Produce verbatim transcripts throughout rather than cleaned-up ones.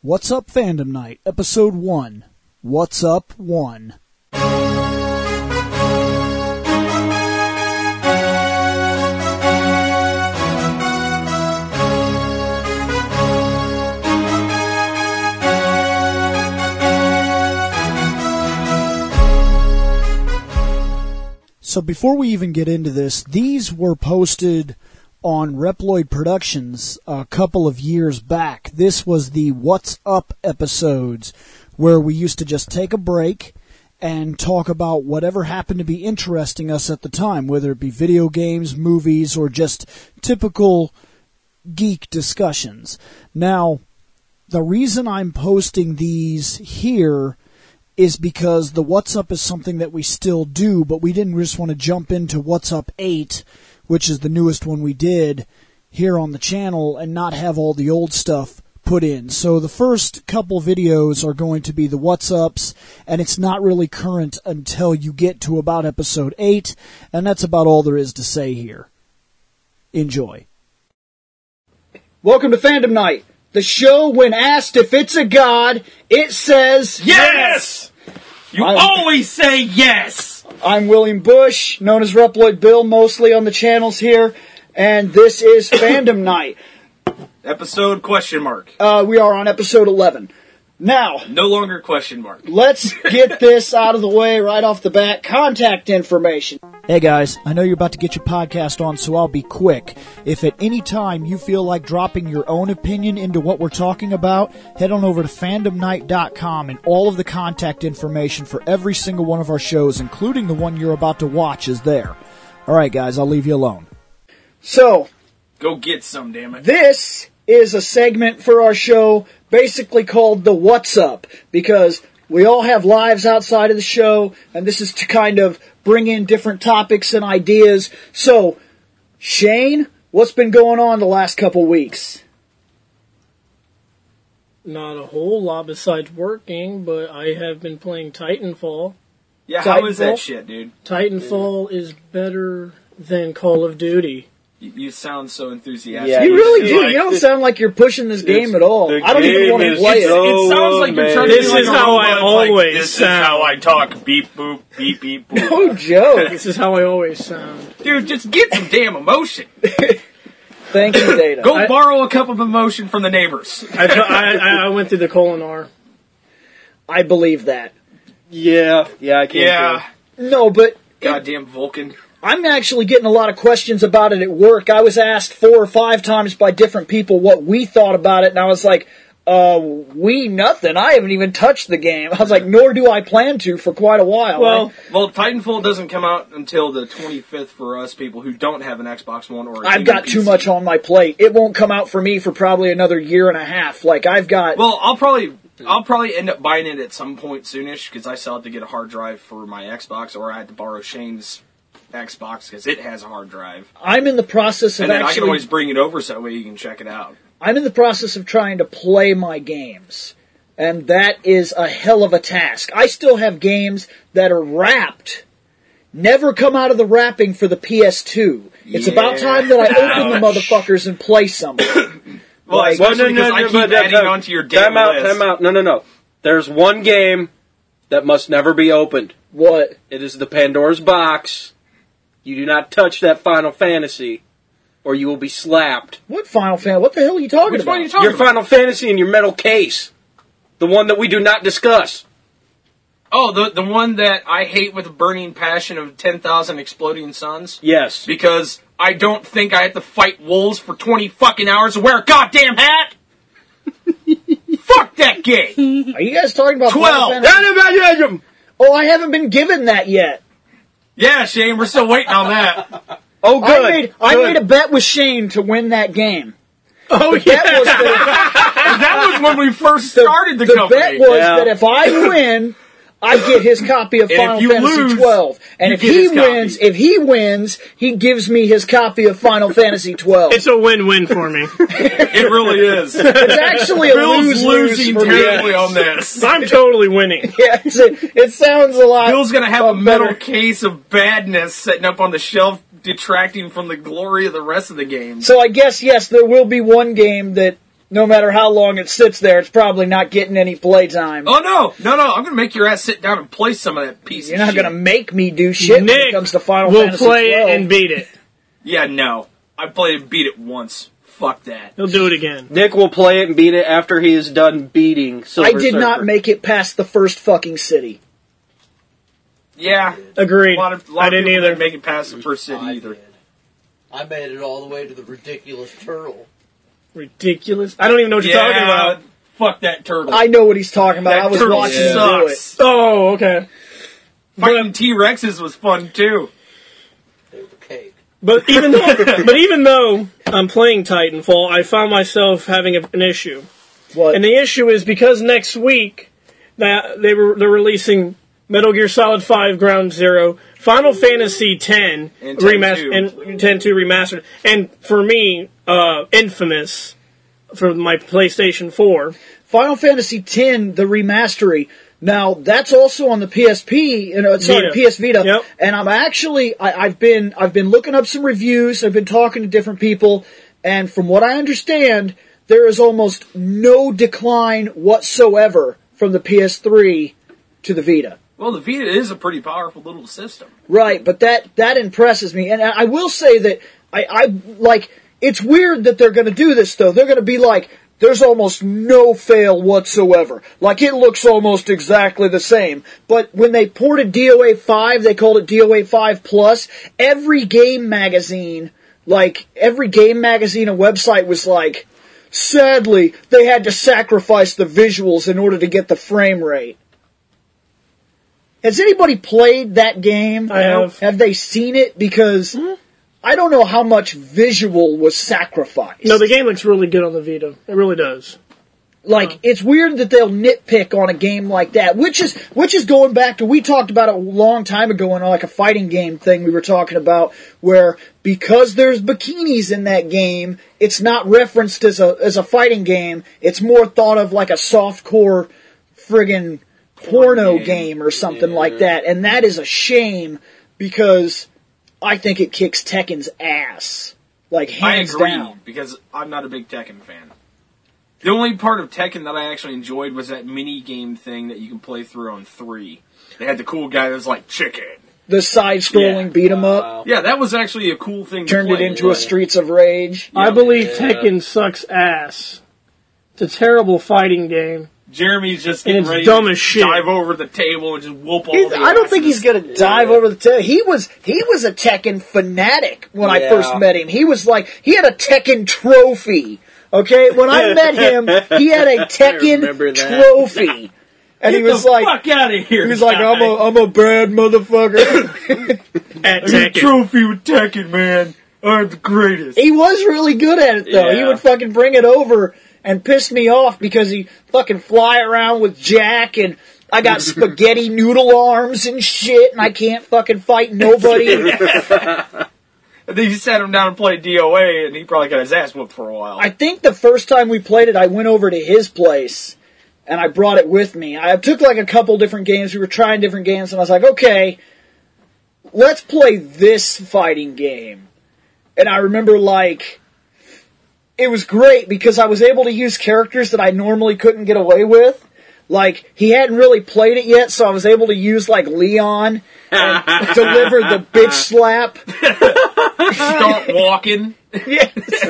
What's Up Fandom Night, Episode one. What's Up one. So before we even get into this, these were posted on Reploid Productions a couple of years back. This was the What's Up episodes, where we used to just take a break and talk about whatever happened to be interesting us at the time, whether it be video games, movies, or just typical geek discussions. Now, the reason I'm posting these here is because the What's Up is something that we still do, but we didn't just want to jump into What's Up eight, which is the newest one we did here on the channel, and not have all the old stuff put in. So the first couple videos are going to be the What's Ups, and it's not really current until you get to about episode eight, and that's about all there is to say here. Enjoy. Welcome to Fandom Night, the show when asked if it's a god, it says yes! You I'm, always say yes! I'm William Bush, known as Reploid Bill, mostly on the channels here, and this is Fandom Night. Episode question mark. Uh, we are on episode eleven. Now, no longer question mark. Let's get this out of the way right off the bat. Contact information. Hey guys, I know you're about to get your podcast on, so I'll be quick. If at any time you feel like dropping your own opinion into what we're talking about, head on over to fandom night dot com, and all of the contact information for every single one of our shows, including the one you're about to watch, is there. Alright guys, I'll leave you alone. So, go get some, damn it. This is a segment for our show basically called the What's Up, because we all have lives outside of the show, and this is to kind of bring in different topics and ideas. So, Shane, what's been going on the last couple weeks? Not a whole lot besides working, but I have been playing Titanfall. Yeah, Titanfall? How is that shit, dude? Titanfall yeah. is better than Call of Duty. You sound so enthusiastic. Yeah, you really do. Like, you don't sound like you're pushing this game at all. I don't even want to play it. So it sounds like you're trying to This be like is a how robot. I always like, this sound. This is how I talk. Beep, boop, beep, beep, boop. No joke. This is how I always sound. Dude, just get some damn emotion. Thank you, Data. Go I, borrow a cup of emotion from the neighbors. I, I, I went through the colon R. I believe that. Yeah. Yeah, I can't Yeah. do it. No, but... Goddamn Vulcan. I'm actually getting a lot of questions about it at work. I was asked four or five times by different people what we thought about it, and I was like, uh, we nothing. I haven't even touched the game. I was like, nor do I plan to for quite a while. Well, I, well, Titanfall doesn't come out until the twenty-fifth for us people who don't have an Xbox One or a I've got P C. too much on my plate. It won't come out for me for probably another year and a half. Like, I've got... Well, I'll probably... I'll probably end up buying it at some point soonish, because I still have to get a hard drive for my Xbox, or I had to borrow Shane's Xbox, because it has a hard drive. I'm in the process of and then actually... I can always bring it over so that way you can check it out. I'm in the process of trying to play my games, and that is a hell of a task. I still have games that are wrapped, never come out of the wrapping for the P S two. It's yeah. about time that I open the motherfuckers and play some. Well, like, especially because no, no, no, I keep but, adding uh, onto your damn time out, list. Time out, no, no, no. There's one game that must never be opened. What? It is the Pandora's Box. You do not touch that Final Fantasy, or you will be slapped. What Final Fantasy? What the hell are you talking Which about? one are you talking Your about? Final Fantasy in your metal case. The one that we do not discuss. Oh, the the one that I hate with a burning passion of ten thousand exploding suns? Yes. Because I don't think I have to fight wolves for twenty fucking hours to wear a goddamn hat? Fuck that game! Are you guys talking about twelve! Final Fantasy? Oh, I haven't been given that yet. Yeah, Shane, we're still waiting on that. Oh, good. I made, good. I made a bet with Shane to win that game. Oh, the yeah. bet was that That was when we first if, started the, the company. bet was Yeah. that if I win, I get his copy of And Final if you Fantasy lose, twelve. And you if get he his copy. wins, if he wins, he gives me his copy of Final Fantasy twelve. It's a win-win for me. It really is. It's actually a Bill's lose-lose losing for me. terribly on this. I'm totally winning. Yeah, it's a, it sounds a lot. Bill's gonna have a metal better. case of badness sitting up on the shelf, detracting from the glory of the rest of the game. So I guess, yes, there will be one game that no matter how long it sits there, it's probably not getting any playtime. Oh, no. No, no. I'm going to make your ass sit down and play some of that piece You're of not shit. going to make me do shit Nick when it comes to Final we'll Fantasy play twelve. it and beat it. Yeah, no. I played and beat it once. Fuck that. He'll do it again. Nick will play it and beat it after he is done beating Silver I did Surfer. not make it past the first fucking city. Yeah. Agreed. A lot of, a lot I of didn't people either. didn't make it past the first city I either. did. I made it all the way to the ridiculous turtle. Ridiculous. I don't even know what you're Yeah, talking about. fuck that turtle. I know what he's talking about. That I was turtle watching him do it. sucks. Oh, okay. Fighting T-Rexes was fun, too. They were cake. But even though, but even though I'm playing Titanfall, I found myself having a, an issue. What? And the issue is because next week that they were they're releasing Metal Gear Solid five Ground Zero, Final Fantasy X And ten remastered, and ten two remastered, and for me, uh, Infamous for my PlayStation four. Final Fantasy X, the remastery. Now that's also on the P S P, you know, sorry, Vita. P S Vita. Yep. And I'm actually, I, I've been, I've been looking up some reviews. I've been talking to different people, and from what I understand, there is almost no decline whatsoever from the P S three to the Vita. Well, the Vita is a pretty powerful little system. Right, but that that impresses me, and I will say that I, I like. It's weird that they're going to do this though. They're going to be like, there's almost no fail whatsoever. Like, it looks almost exactly the same. But when they ported D O A five, they called it D O A five Plus. Every game magazine, like, every game magazine and website was like, sadly, they had to sacrifice the visuals in order to get the frame rate. Has anybody played that game? I have. Have they seen it? Because I don't know how much visual was sacrificed. No, the game looks really good on the Vita. It really does. Like, it's weird that they'll nitpick on a game like that, which is which is going back to, we talked about it a long time ago on like a fighting game thing we were talking about, where because there's bikinis in that game, it's not referenced as a as a fighting game. It's more thought of like a softcore friggin' porno game. game or something Yeah. like that, and that is a shame because I think it kicks Tekken's ass, like I hands agree, down. because I'm not a big Tekken fan. The only part of Tekken that I actually enjoyed was that mini game thing that you can play through on three. They had the cool guy that was like, chicken. The side-scrolling Yeah. beat 'em up Wow. Yeah, that was actually a cool thing turned to it play. into a Right. Streets of Rage. I believe Yeah. Tekken sucks ass. It's a terrible fighting game. Jeremy's just And getting it's ready dumb to as shit. dive over the table and just whoop all He's- the I don't think he's asses. gonna dive over the tail. He was he was a Tekken fanatic when I Yeah. first met him. He was like he had a Tekken trophy. Okay, when I met him, he had a Tekken remember that. trophy, and Get he was the like, fuck out of here. he was like, I'm a I'm a bad motherfucker. At I got a Tekken. trophy with Tekken, man. I'm the greatest. He was really good at it though. He Yeah. would fucking bring it over and piss me off because he fucking fly around with Jack and I got spaghetti noodle arms and shit and I can't fucking fight nobody. And then you sat him down and played D O A, and he probably got his ass whooped for a while. I think the first time we played it, I went over to his place and I brought it with me. I took like a couple different games. We were trying different games and I was like, okay, let's play this fighting game. And I remember like, it was great because I was able to use characters that I normally couldn't get away with. Like, he hadn't really played it yet, so I was able to use like Leon and deliver the bitch slap. Start walking. Yes.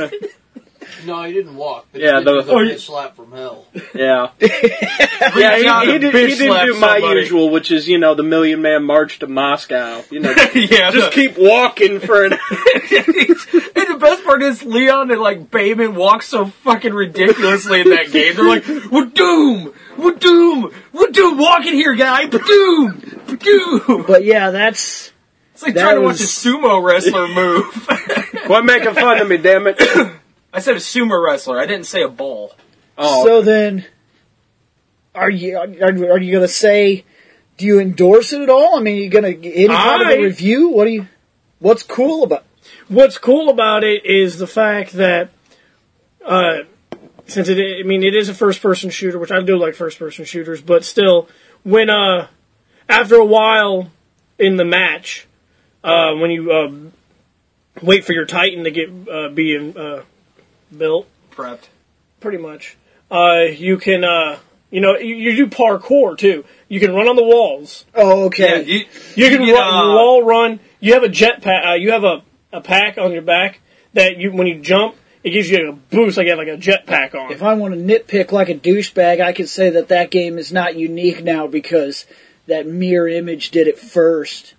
No, he didn't walk. But Yeah, he did the- the oh, bitch you- slap from hell. Yeah. Reach Yeah, out he, he, and did, bitch he didn't slap do my somebody. usual, which is, you know, the Million Man March to Moscow. You know, Yeah, just the- keep walking for an... And the best part is Leon and like Bayman walk so fucking ridiculously in that game. They're like, "We're doom, we're doom, we're doom. Walk in here, guy. Doom, doom." But yeah, that's... It's like That trying to was- watch a sumo wrestler move. Quit making fun of me, damn it. I said a sumo wrestler. I didn't say a ball. Oh, So then, are you are, are you going to say? Do you endorse it at all? I mean, are you going to any kind of I- a review? What do you? What's cool about? What's cool about it is the fact that, uh, since it, I mean, it is a first-person shooter, which I do like first-person shooters, but still, when uh, after a while in the match, uh, when you um, wait for your Titan to get uh, being uh, built, Prepped. pretty much. Uh, you can, uh, you know, you, you do parkour too. You can run on the walls. Oh, Yeah, okay. you, You can get, run, uh, wall run. You have a jet pack. Uh, you have a, a pack on your back that you when you jump, it gives you a boost like you have like a jet pack on. If I want to nitpick like a douchebag, I could say that that game is not unique now because that Mirror Image did it first.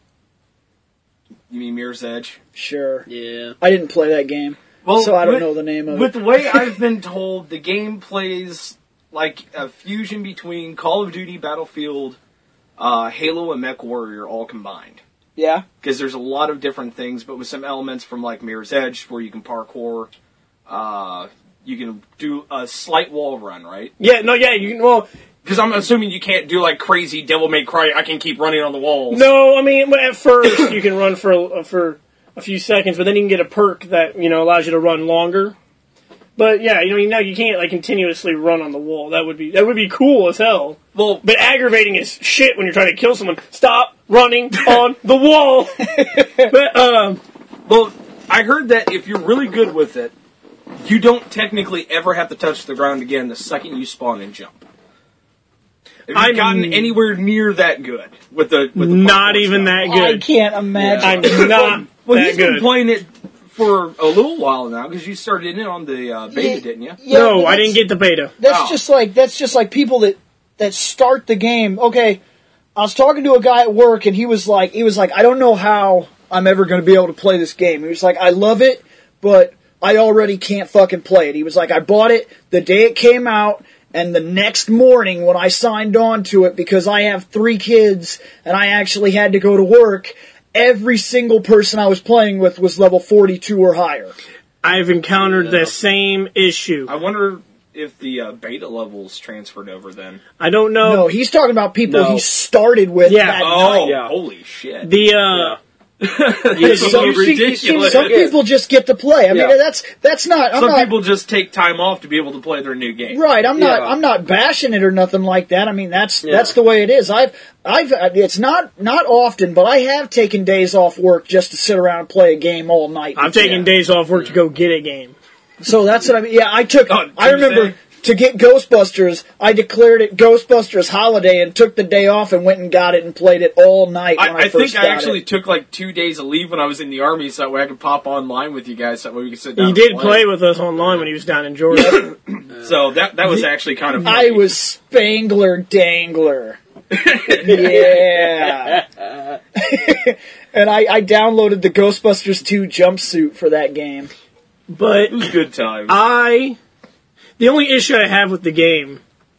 You mean Mirror's Edge? Sure. Yeah. I didn't play that game, Well, so I don't with- know the name of With it. the way I've been told, the game plays like a fusion between Call of Duty, Battlefield, uh, Halo, and MechWarrior all combined. Yeah? Because there's a lot of different things, but with some elements from like Mirror's Edge, where you can parkour, uh, you can do a slight wall run, right? Yeah, no, yeah, you can, well, Because I'm assuming you can't do like crazy Devil May Cry. I can keep running on the walls. no, I mean, at first you can run for for a few seconds, but then you can get a perk that, you know, allows you to run longer. But yeah, you know, you know, you can't like continuously run on the wall. That would be that would be cool as hell. Well, But aggravating as shit when you're trying to kill someone. Stop running on the wall. But um, well, I heard that if you're really good with it, you don't technically ever have to touch the ground again the second you spawn and jump. If you've I'm- gotten anywhere near that good with the, with the not parkour even stuff. that I good. can't imagine. I'm not Well, that he's good. been playing it for a little while now because you started in on the uh, beta, Yeah. didn't you? Yeah, no, but I that's- didn't get the beta. That's Oh. just like that's just like people that that start the game. Okay, I was talking to a guy at work, and he was like, he was like, I don't know how I'm ever going to be able to play this game. He was like, I love it, but I already can't fucking play it. He was like, I bought it the day it came out, and the next morning when I signed on to it, because I have three kids and I actually had to go to work, every single person I was playing with was level forty-two or higher. I've encountered the same issue. I wonder if the uh, beta levels transferred over then. I don't know. No, he's talking about people No. he started with Yeah. that Oh, night. Yeah. holy shit! The uh, You Some, see- you see- ridiculous. some people just get to play. I mean, Yeah. that's that's not. I'm Some not people just take time off to be able to play their new game. right. I'm not. Yeah. I'm not bashing it or nothing like that. I mean, that's Yeah. that's the way it is. I've I've. It's not not often, but I have taken days off work just to sit around and play a game all night. I'm taking Yeah. days off work to go get a game. So that's what I mean. Yeah, I took. Oh, I did you remember. say? To get Ghostbusters, I declared it Ghostbusters Holiday and took the day off and went and got it and played it all night. When I, I, I first think I got actually it. took like two days of leave when I was in the army, so that way I could pop online with you guys, so that way we could sit down. He and did play with us online when he was down in Georgia. So that that was actually kind of. I funny. was Spangler Dangler. Yeah. And I, I downloaded the Ghostbusters two jumpsuit for that game. But It was good times. I, the only issue I have with the game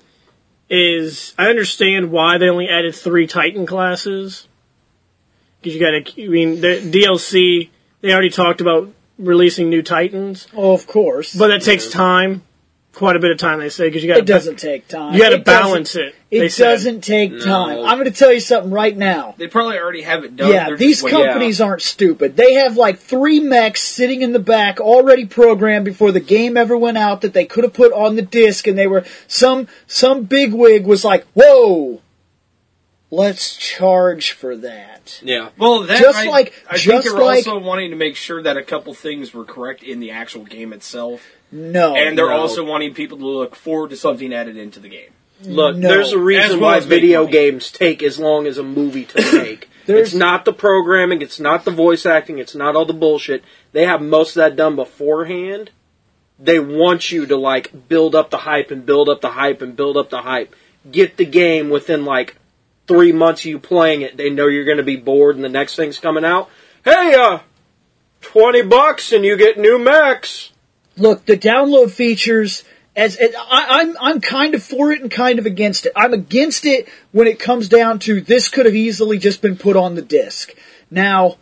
is I understand why they only added three Titan classes. Because you got to, I mean, the D L C, they already talked about releasing new Titans, Oh, of course. but that takes time, quite a bit of time. They say because you got it doesn't take time. you got to It doesn't- balance it. It they said. doesn't take time. I'm going to tell you something right now. They probably already have it done. Yeah, They're these just waiting. companies aren't stupid. They have like three mechs sitting in the back already programmed before the game ever went out that they could have put on the disc, and they were some some bigwig was like, "Whoa, let's charge for that." Yeah. Well, that, Just I, like- I just think they're like- also wanting to make sure that a couple things were correct in the actual game itself, No, and they're no. also wanting people to look forward to something added into the game. Look, No. there's a As reason well why as make video money. games take as long as a movie to make. There's- It's not the programming, it's not the voice acting, it's not all the bullshit. They have most of that done beforehand. They want you to like build up the hype and build up the hype and build up the hype. Get the game within like three months of you playing it. They know you're going to be bored and the next thing's coming out. Hey, uh, twenty bucks and you get new mechs. look, the download features. As and I, I'm, I'm kind of for it and kind of against it. I'm against it when it comes down to this could have easily just been put on the disc. Now,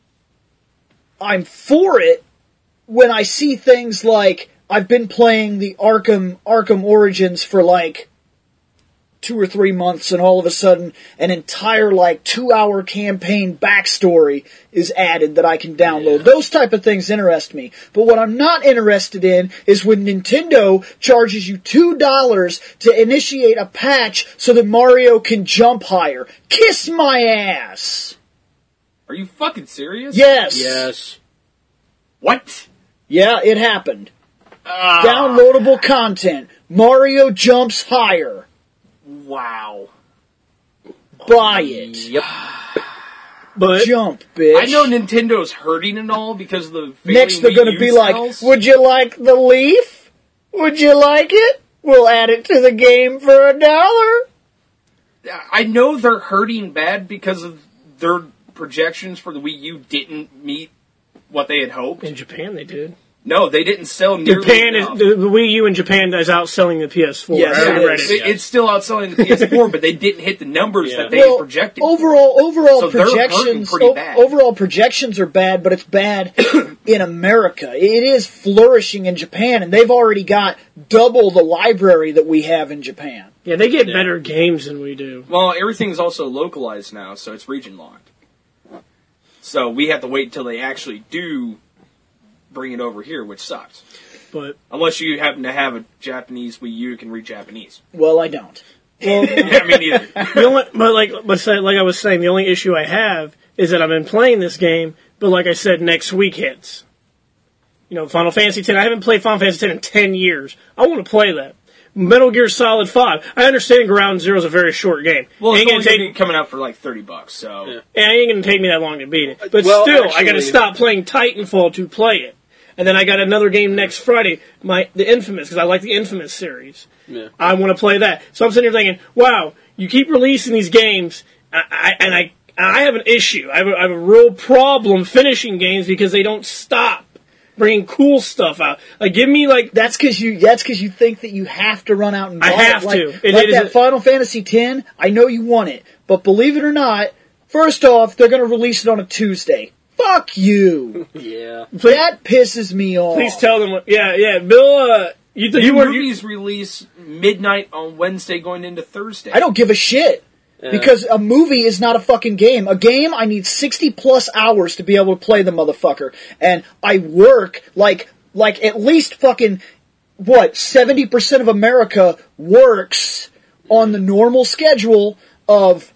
I'm for it when I see things like I've been playing the Arkham Arkham Origins for like two or three months, and all of a sudden an entire like two hour campaign backstory is added that I can download. Those type of things interest me. But what I'm not interested in is when Nintendo charges you two dollars to initiate a patch so that Mario can jump higher. Kiss my ass! Are you fucking serious? Yes. Yes. What? Yeah, it happened. Uh, Downloadable content. Mario jumps higher. wow. Buy it. Yep. But Jump, bitch. I know Nintendo's hurting and all because of the failing Next they're Wii going to U be sales. like, would you like the Leaf? Would you like it? We'll add it to the game for a dollar. I know they're hurting bad because of their projections for the Wii U didn't meet what they had hoped. in Japan they did. No, they didn't sell nearly Japan is enough. the, the Wii U in Japan is outselling the P S four. Yes, I it haven't read is. it It- yet. it's still outselling the P S four, but they didn't hit the numbers Yeah. that they Well, had projected. overall, overall So they're hurting projections, pretty o- bad. overall projections are bad, but it's bad in America. It is flourishing in Japan, and they've already got double the library that we have in Japan. Yeah, they get better games than we do. Well, everything's also localized now, so it's region locked. So we have to wait until they actually do bring it over here, which sucks. But Unless you happen to have a Japanese Wii U that can read Japanese. Well, I don't. well, I mean, neither. the only, but like, but say- like I was saying, the only issue I have is that I've been playing this game, but like I said, next week hits. You know, Final Fantasy X. I haven't played Final Fantasy X in ten years. I want to play that. Metal Gear Solid five. I understand Ground Zero is a very short game. Well, it's ain't only gonna gonna take be coming out for like thirty bucks, so. Yeah. Yeah, it ain't gonna take me that long to beat it. But Well, still, I gotta actually- stop playing Titanfall to play it. And then I got another game next Friday, my the Infamous, because I like the Infamous series. Yeah. I want to play that. So I'm sitting here thinking, wow, you keep releasing these games, I, I, and I I have an issue. I have a, I have a real problem finishing games because they don't stop bringing cool stuff out. Like, give me, like, That's because you. That's because you think that you have to run out and buy I have it. Like, to. It- like it is that a- Final Fantasy X. I know you want it, but believe it or not, first off, they're going to release it on a Tuesday. Fuck you. Yeah. That pisses me off. please tell them what, yeah, yeah, Bill, uh, you, th- New you were, you, movies release midnight on Wednesday going into Thursday. I don't give a shit. Because a movie is not a fucking game. A game, I need sixty plus hours to be able to play the motherfucker. And I work like, like at least fucking, what, seventy percent of America works on the normal schedule of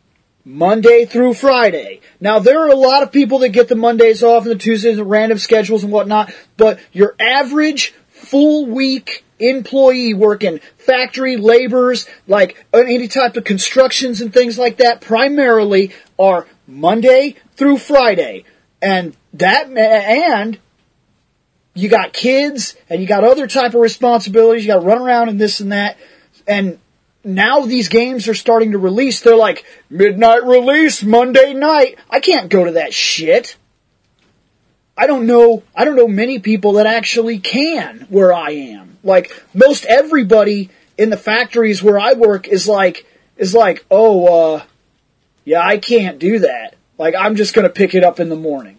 Monday through Friday. Now, there are a lot of people that get the Mondays off and the Tuesdays and random schedules and whatnot, but your average full week employee working factory laborers, like any type of constructions and things like that, primarily are Monday through Friday. And that, and you got kids and you got other type of responsibilities. You got to run around and this and that. And now these games are starting to release. They're like, midnight release, Monday night. I can't go to that shit. I don't know, I don't know many people that actually can where I am. Like, most everybody in the factories where I work is like, is like, oh, uh, yeah, I can't do that. Like, I'm just gonna pick it up in the morning.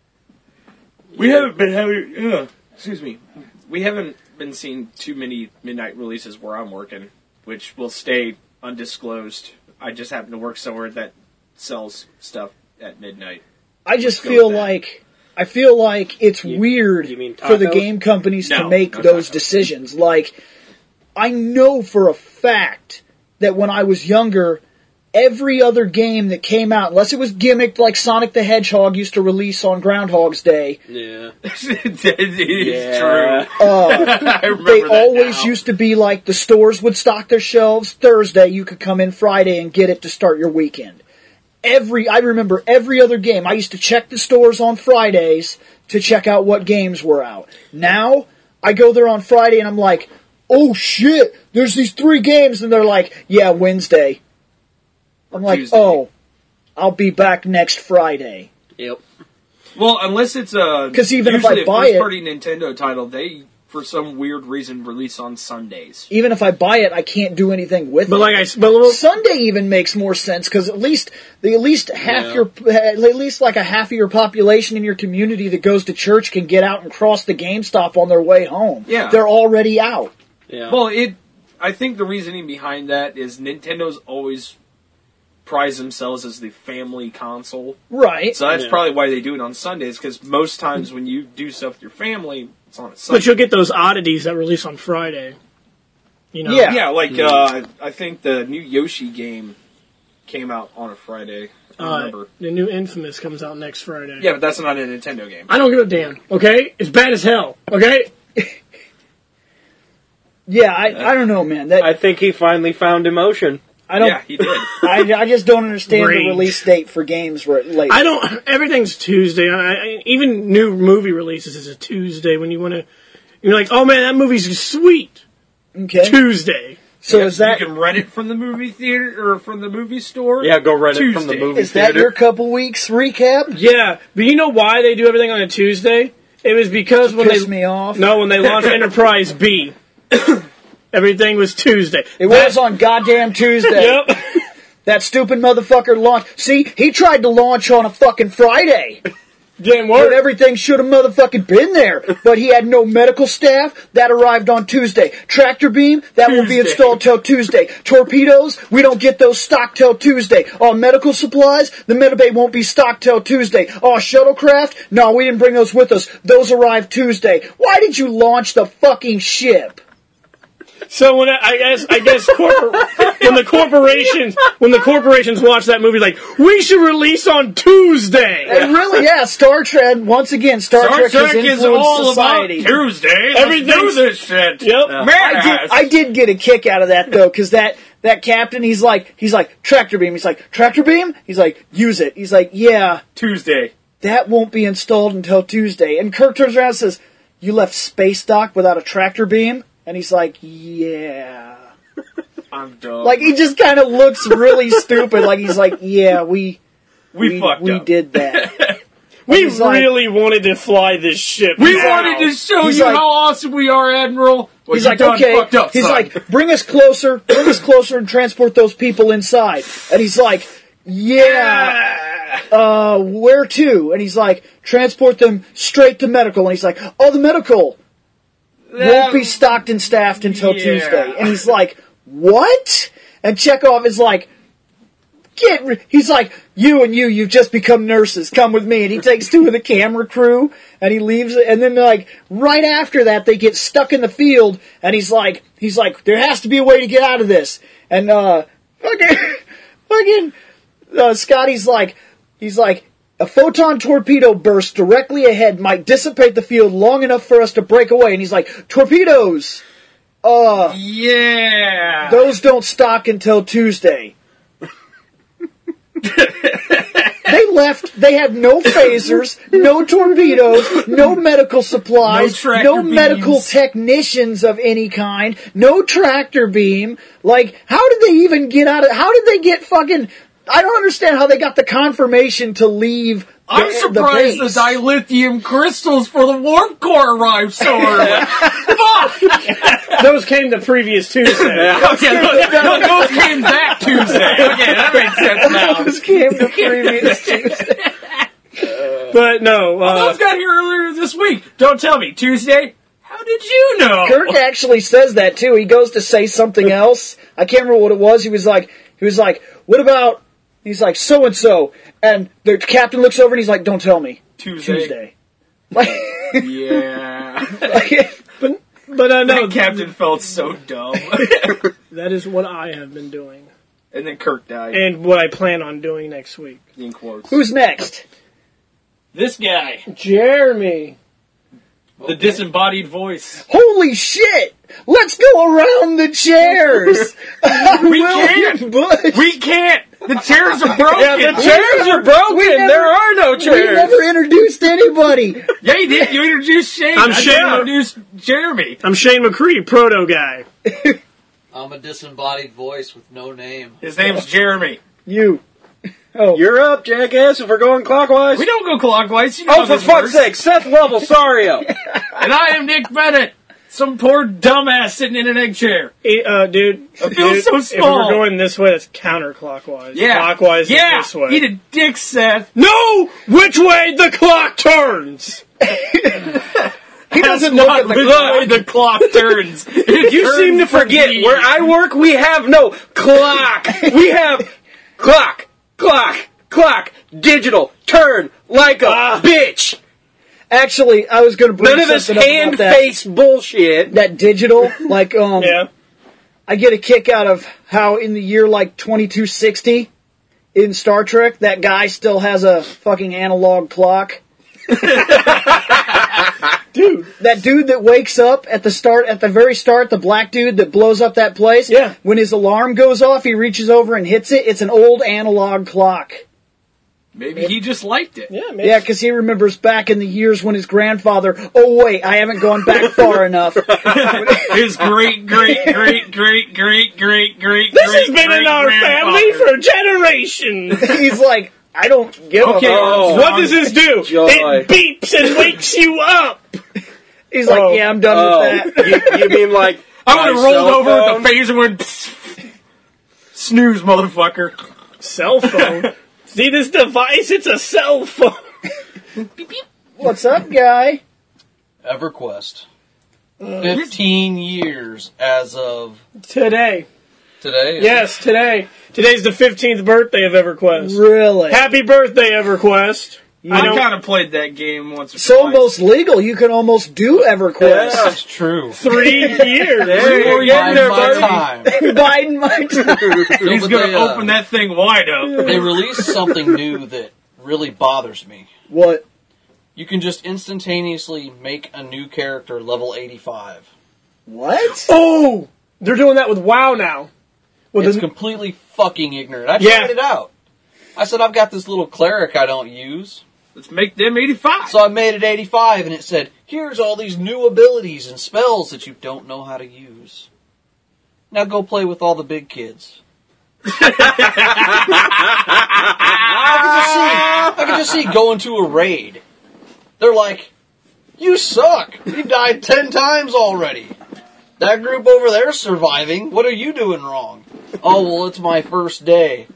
We haven't been having. Uh, excuse me. We haven't been seeing too many midnight releases where I'm working, which will stay undisclosed. I just happen to work somewhere that sells stuff at midnight. I just Let's go feel with that. like, I feel like it's You- weird you mean for the taco? game companies to No, make no those taco. decisions. Like, I know for a fact that when I was younger, every other game that came out, unless it was gimmicked like Sonic the Hedgehog used to release on Groundhog's Day, Yeah. It is Yeah. true. I remember they that always now. used to be like the stores would stock their shelves Thursday, you could come in Friday and get it to start your weekend. Every, I remember every other game. I used to check the stores on Fridays to check out what games were out. Now, I go there on Friday and I'm like, oh shit, there's these three games, and they're like, yeah, Wednesday. I'm like, Tuesday. oh, I'll be back next Friday. Yep. Well, unless it's a 'Cause even if usually I a buy it- first-party Nintendo title, they for some weird reason release on Sundays. Even if I buy it, I can't do anything with but it. like I, s- but well, Sunday even makes more sense because at least the at least half Yeah. your at least like a half of your population in your community that goes to church can get out and cross the GameStop on their way home. Yeah. They're already out. Yeah. Well, it. I think the reasoning behind that is Nintendo's always prize themselves as the family console. Right. So that's Yeah. probably why they do it on Sundays, because most times when you do stuff with your family, it's on a Sunday. but you'll get those oddities that release on Friday. You know? Yeah. Yeah, like, uh, I think the new Yoshi game came out on a Friday. I don't Uh, remember. the new Infamous comes out next Friday. Yeah, but that's not a Nintendo game. I don't give a damn, okay? It's bad as hell, okay? Yeah, I, I don't know, man. That I think he finally found emotion. I don't. Yeah, he did. I, I just don't understand Rage. the release date for games where late. I don't. Everything's Tuesday. I, I, even new movie releases is a Tuesday when you want to. You're like, oh man, that movie's sweet. Okay. Tuesday. So is that You can rent it from the movie theater or from the movie store. Yeah, go rent it from the Tuesday. movie is that theater. your couple weeks recap? Yeah, but you know why they do everything on a Tuesday? It was because when Piss they me off. no, when they launched Enterprise B, everything was Tuesday. It was on goddamn Tuesday. Yep. That stupid motherfucker launched. See, he tried to launch on a fucking Friday. Didn't When work. everything should have motherfucking been there. But he had no medical staff. That arrived on Tuesday. Tractor beam, that won't be Tuesday. installed till Tuesday. Torpedoes, we don't get those stocked till Tuesday. Oh, medical supplies, the Medibay won't be stocked till Tuesday. Oh, shuttlecraft, no, we didn't bring those with us. Those arrived Tuesday. Why did you launch the fucking ship? So when I, I guess I guess corpor- when the corporations when the corporations watch that movie, like we should release on Tuesday. And really, yeah, Star Trek, once again, Star, Star Trek, Trek has is influenced all society. about Tuesday. Let's Everything's- do this shit. Yep. Man, I did, I did get a kick out of that though, because that that captain, he's like, he's like tractor beam. He's like tractor beam. He's like use it. He's like yeah, Tuesday. that won't be installed until Tuesday. And Kirk turns around and says, "You left space dock without a tractor beam?" And he's like, "Yeah." I'm done. Like he just kind of looks really stupid. Like he's like, "Yeah, we we, we, fucked we up. did that." We He's like- really wanted to fly this ship. We now. wanted to show He's you like- how awesome we are, Admiral. Well, He's you like, done okay. fucked up, He's son. like, bring us closer, bring us closer, and transport those people inside. And he's like, yeah. Uh, where to? And he's like, transport them straight to medical. And he's like, oh, the medical won't be stocked and staffed until yeah. Tuesday. And he's like, what? And Chekhov is like, get. Re-. He's like, you and you, you've just become nurses. Come with me. And he takes two of the camera crew and he leaves. And then like right after that, they get stuck in the field. And he's like, he's like, there has to be a way to get out of this. And uh, fucking, fucking, uh, Scotty's like, he's like. A photon torpedo burst directly ahead might dissipate the field long enough for us to break away. And he's like, torpedoes! Uh, Yeah. those don't stock until Tuesday. They left, they had no phasers, no torpedoes, no medical supplies, No tractor no medical beams. technicians of any kind, no tractor beam. Like, how did they even get out of, how did they get fucking, I don't understand how they got the confirmation to leave the, I'm surprised the the, base. dilithium crystals for the warp core arrived so early. Fuck! Those came the previous Tuesday. Okay, those, those- those came back Tuesday. Okay, that makes sense now. Those came the previous Tuesday. But no, uh, Those got here earlier this week. Don't tell me. Tuesday? How did you know? Kirk actually says that too. He goes to say something else. I can't remember what it was. He was like, he was like, what about, he's like, so and so. And the captain looks over and he's like, don't tell me. Tuesday. Tuesday. Like, Yeah. like, but but uh, no, That captain felt so dumb. that is what I have been doing, And then Kirk died. and what I plan on doing next week. In quotes. who's next? This guy? Jeremy. The disembodied voice. Holy shit! Let's go around the chairs. We William can't. Bush. We can't. The chairs are broken. Yeah, the chairs are broken. we never- there are no We chairs. never introduced anybody. Yeah, you did. You introduced Shane. I'm I Shane. introduced Jeremy. I'm Shane McCree, proto guy. I'm a disembodied voice with no name. His name's Jeremy. You. Oh, You're up, jackass, if we're going clockwise. We don't go clockwise. You know Oh, how for this fuck's works. sake, Seth Lovell, Sario. And I am Nick Bennett. Some poor dumbass sitting in an egg chair. Eh, Uh, dude, I feel dude, so If small. we're going this way, it's counterclockwise. Yeah. Clockwise yeah. is this way. Eat a dick, Seth. No! Which way the clock turns! he doesn't look at the Which clock. way the clock turns. It You turns seem to for forget, me. where I work, we have no clock. We have clock, clock, clock, digital, turn, like a Ah. bitch. Actually, I was going to bring None of this something up about hand that. face bullshit. That digital, like, um, Yeah. I get a kick out of how in the year like twenty-two sixty in Star Trek, that guy still has a fucking analog clock. Dude, Dude. That dude that wakes up at the start, at the very start, the black dude that blows up that place. Yeah. When his alarm goes off, he reaches over and hits it. It's an old analog clock. Maybe he just liked it. Yeah, maybe. Yeah, because he remembers back in the years when his grandfather. Oh wait, I haven't gone back far enough. His great, great, great, great, great, great, great. This has been in our family for generations. He's like, I don't give Okay, a fuck. Oh, What does this do? Joy. It beeps and wakes you up. He's like, Oh. yeah, I'm done Oh, with that. you, you mean like I would have my rolled cell over phone? with the phaser and went, psst, snooze, motherfucker. Cell phone. See this device? It's a cell phone. What's up, guy? EverQuest. Fifteen years as of Today. today. Yes, today. Today's the fifteenth birthday of EverQuest. Really? Happy birthday, EverQuest. I know- kind of played that game once or It's almost twice. legal. You can almost do EverQuest. That's true. Three years. There We're you getting go. there, My buddy. time. Biden might. No, He's but going they, to uh, open that thing wide up. They released something new that really bothers me. What? You can just instantaneously make a new character level eighty-five. What? Oh! They're doing that with WoW now. With It's the- completely fucking ignorant. I Yeah. tried it out. I said, I've got this little cleric I don't use. Let's make them eighty-five. So I made it eighty-five, and it said, here's all these new abilities and spells that you don't know how to use. Now go play with all the big kids. I could just see, I could just see going to a raid. They're like, you suck. You died ten times already. That group over there's surviving. What are you doing wrong? Oh, well, it's my first day.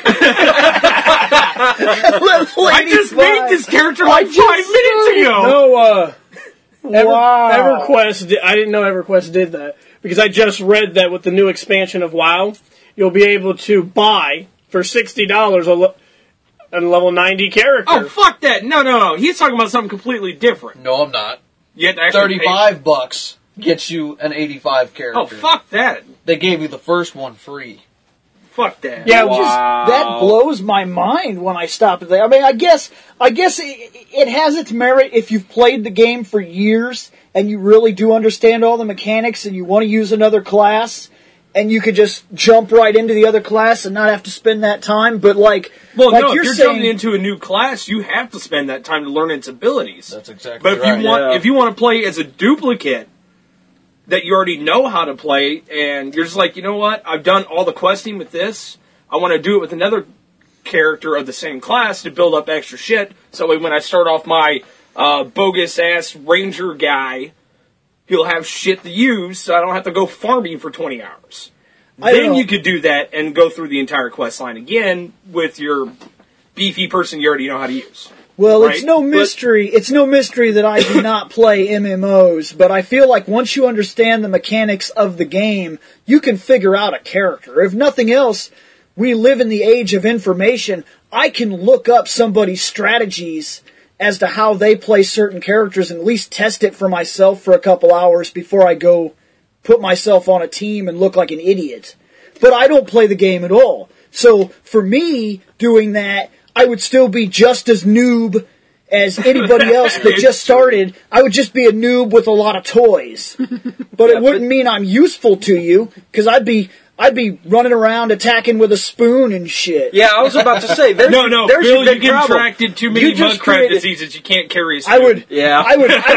I just made this character like five minutes ago. No, uh, Ever, Wow. EverQuest, di- I didn't know EverQuest did that. Because I just read that with the new expansion of WoW, you'll be able to buy for sixty dollars a, le- a level ninety character. Oh, fuck that. No, no, no. He's talking about something completely different. No, I'm not. You have to actually pay- thirty-five bucks gets you an eighty-five character. Oh, fuck that. They gave you the first one free. Fuck that. Yeah, Just, Wow. that blows my mind when I stop at that. I mean, I guess, I guess it, it has its merit if you've played the game for years and you really do understand all the mechanics and you want to use another class and you could just jump right into the other class and not have to spend that time. But like, Well, like no, you're if you're saying, jumping into a new class, you have to spend that time to learn its abilities. That's exactly But if right. you want, Yeah. if you want to play as a duplicate that you already know how to play, and you're just like, you know what, I've done all the questing with this. I want to do it with another character of the same class to build up extra shit. So when I start off my uh, bogus ass ranger guy, he'll have shit to use, so I don't have to go farming for twenty hours. I don't Then know. you could do that and go through the entire quest line again with your beefy person you already know how to use. well, right? it's no But- mystery. It's no mystery that I do not play M M Os, but I feel like once you understand the mechanics of the game, you can figure out a character. If nothing else, we live in the age of information. I can look up somebody's strategies as to how they play certain characters and at least test it for myself for a couple hours before I go put myself on a team and look like an idiot. But I don't play the game at all. So for me, doing that, I would still be just as noob as anybody else that just started. I would just be a noob with a lot of toys. But it wouldn't mean I'm useful to you, because I'd be I'd be running around attacking with a spoon and shit. Yeah, I was about to say. There's No, no, there's Bill, your you big get problem. contracted too many You just mud crab created- diseases. You can't carry a I would, spoon. Yeah. I would, I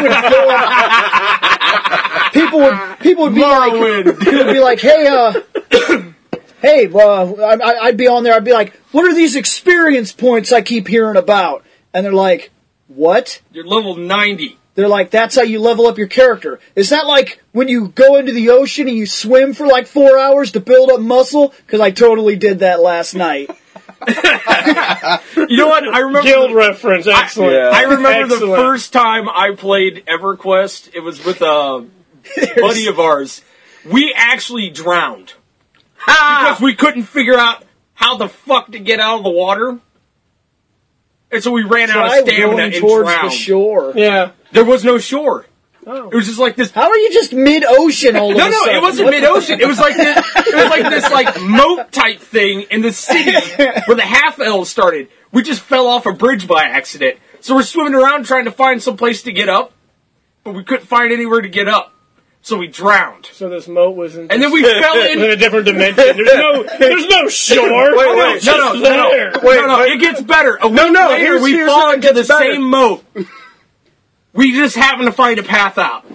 would fill up. People would, people would be Marwin. like, people would be like, hey, uh, hey, uh, I, I'd be on there. I'd be like, what are these experience points I keep hearing about? And they're like, what? You're level ninety. They're like, that's how you level up your character. Is that like when you go into the ocean and you swim for like four hours to build up muscle? Because I totally did that last night. You know what? I remember. Guild reference, excellent. Yeah. I remember the Excellent. first time I played EverQuest. It was with a buddy of ours. We actually drowned because we couldn't figure out how the fuck to get out of the water, and so we ran out Try of stamina going and towards drowned. the shore. Yeah. There was no shore. Oh. It was just like this. How are you just mid-ocean all of No, a no, sudden? it wasn't What- mid ocean. It was like this. It was like this, like moat type thing in the city where the half elves started. We just fell off a bridge by accident, so we're swimming around trying to find some place to get up, but we couldn't find anywhere to get up. So we drowned. So this moat was in, And then we fell in. in a different dimension. There's no, there's no shore. Wait, No, wait, It's no, just no, there. no, no, no, it gets better. A No, week no, later, here's- we here's fall how it into the gets better. same moat. We just happened to find a path out.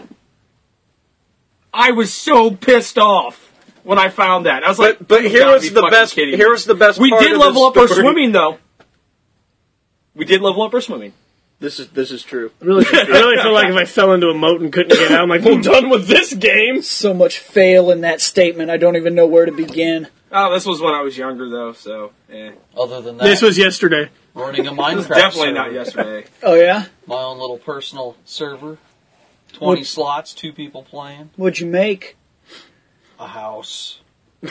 I was so pissed off when I found that. I was like, But but "You here gotta was be the fucking best. kidding me." Here was the best. We part did of level this up our story. swimming, though. We did level up our swimming. This is this is true. I really, I really feel like if I fell into a moat and couldn't get out, I'm like, I'm done with this game. So much fail in that statement. I don't even know where to begin. Oh, this was when I was younger, though, so, eh. Other than that, This was yesterday. running a It was Minecraft definitely server. not yesterday. Oh yeah, My own little personal server. Twenty What- slots, two people playing. what'd you make? A house.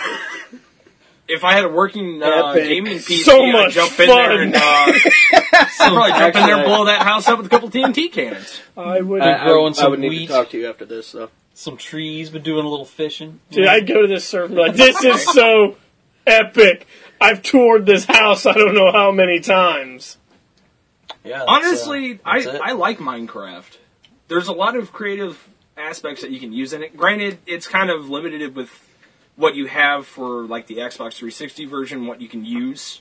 If I had a working uh, Epic. gaming P C, So I'd much jump in fun. there and uh, I'd probably jump in there and Actually, blow that house up with a couple T N T cannons. I would. Been I, growing I, some I would need wheat. to talk to you after this, though. Some trees, been doing a little fishing. Dude, I'd go to this server and be like, this is so epic. I've toured this house I don't know how many times. Yeah, that's, Honestly, uh, that's I, it. I like Minecraft. There's a lot of creative aspects that you can use in it. Granted, it's kind of limited with what you have for like the Xbox three sixty version, what you can use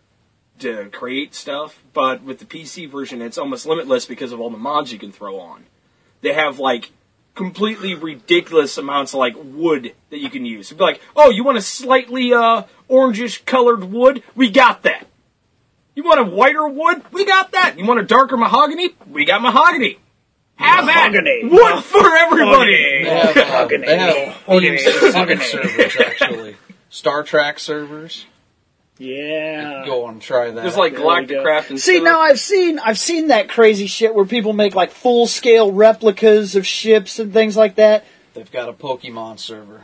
to create stuff. But with the P C version, it's almost limitless because of all the mods you can throw on. They have like completely ridiculous amounts of like wood that you can use. It'd be like, oh, you want a slightly uh, orangish colored wood? We got that. You want a whiter wood? We got that. You want a darker mahogany? We got mahogany. Have Mahogany. at wood for everybody. They have, uh, they have Mahogany. theme-specific servers, actually. Star Trek servers. Yeah. Go and try that. There's like There we Galactic go. Craft and See, stuff. now I've seen I've seen that crazy shit where people make like full scale replicas of ships and things like that. They've got a Pokemon server.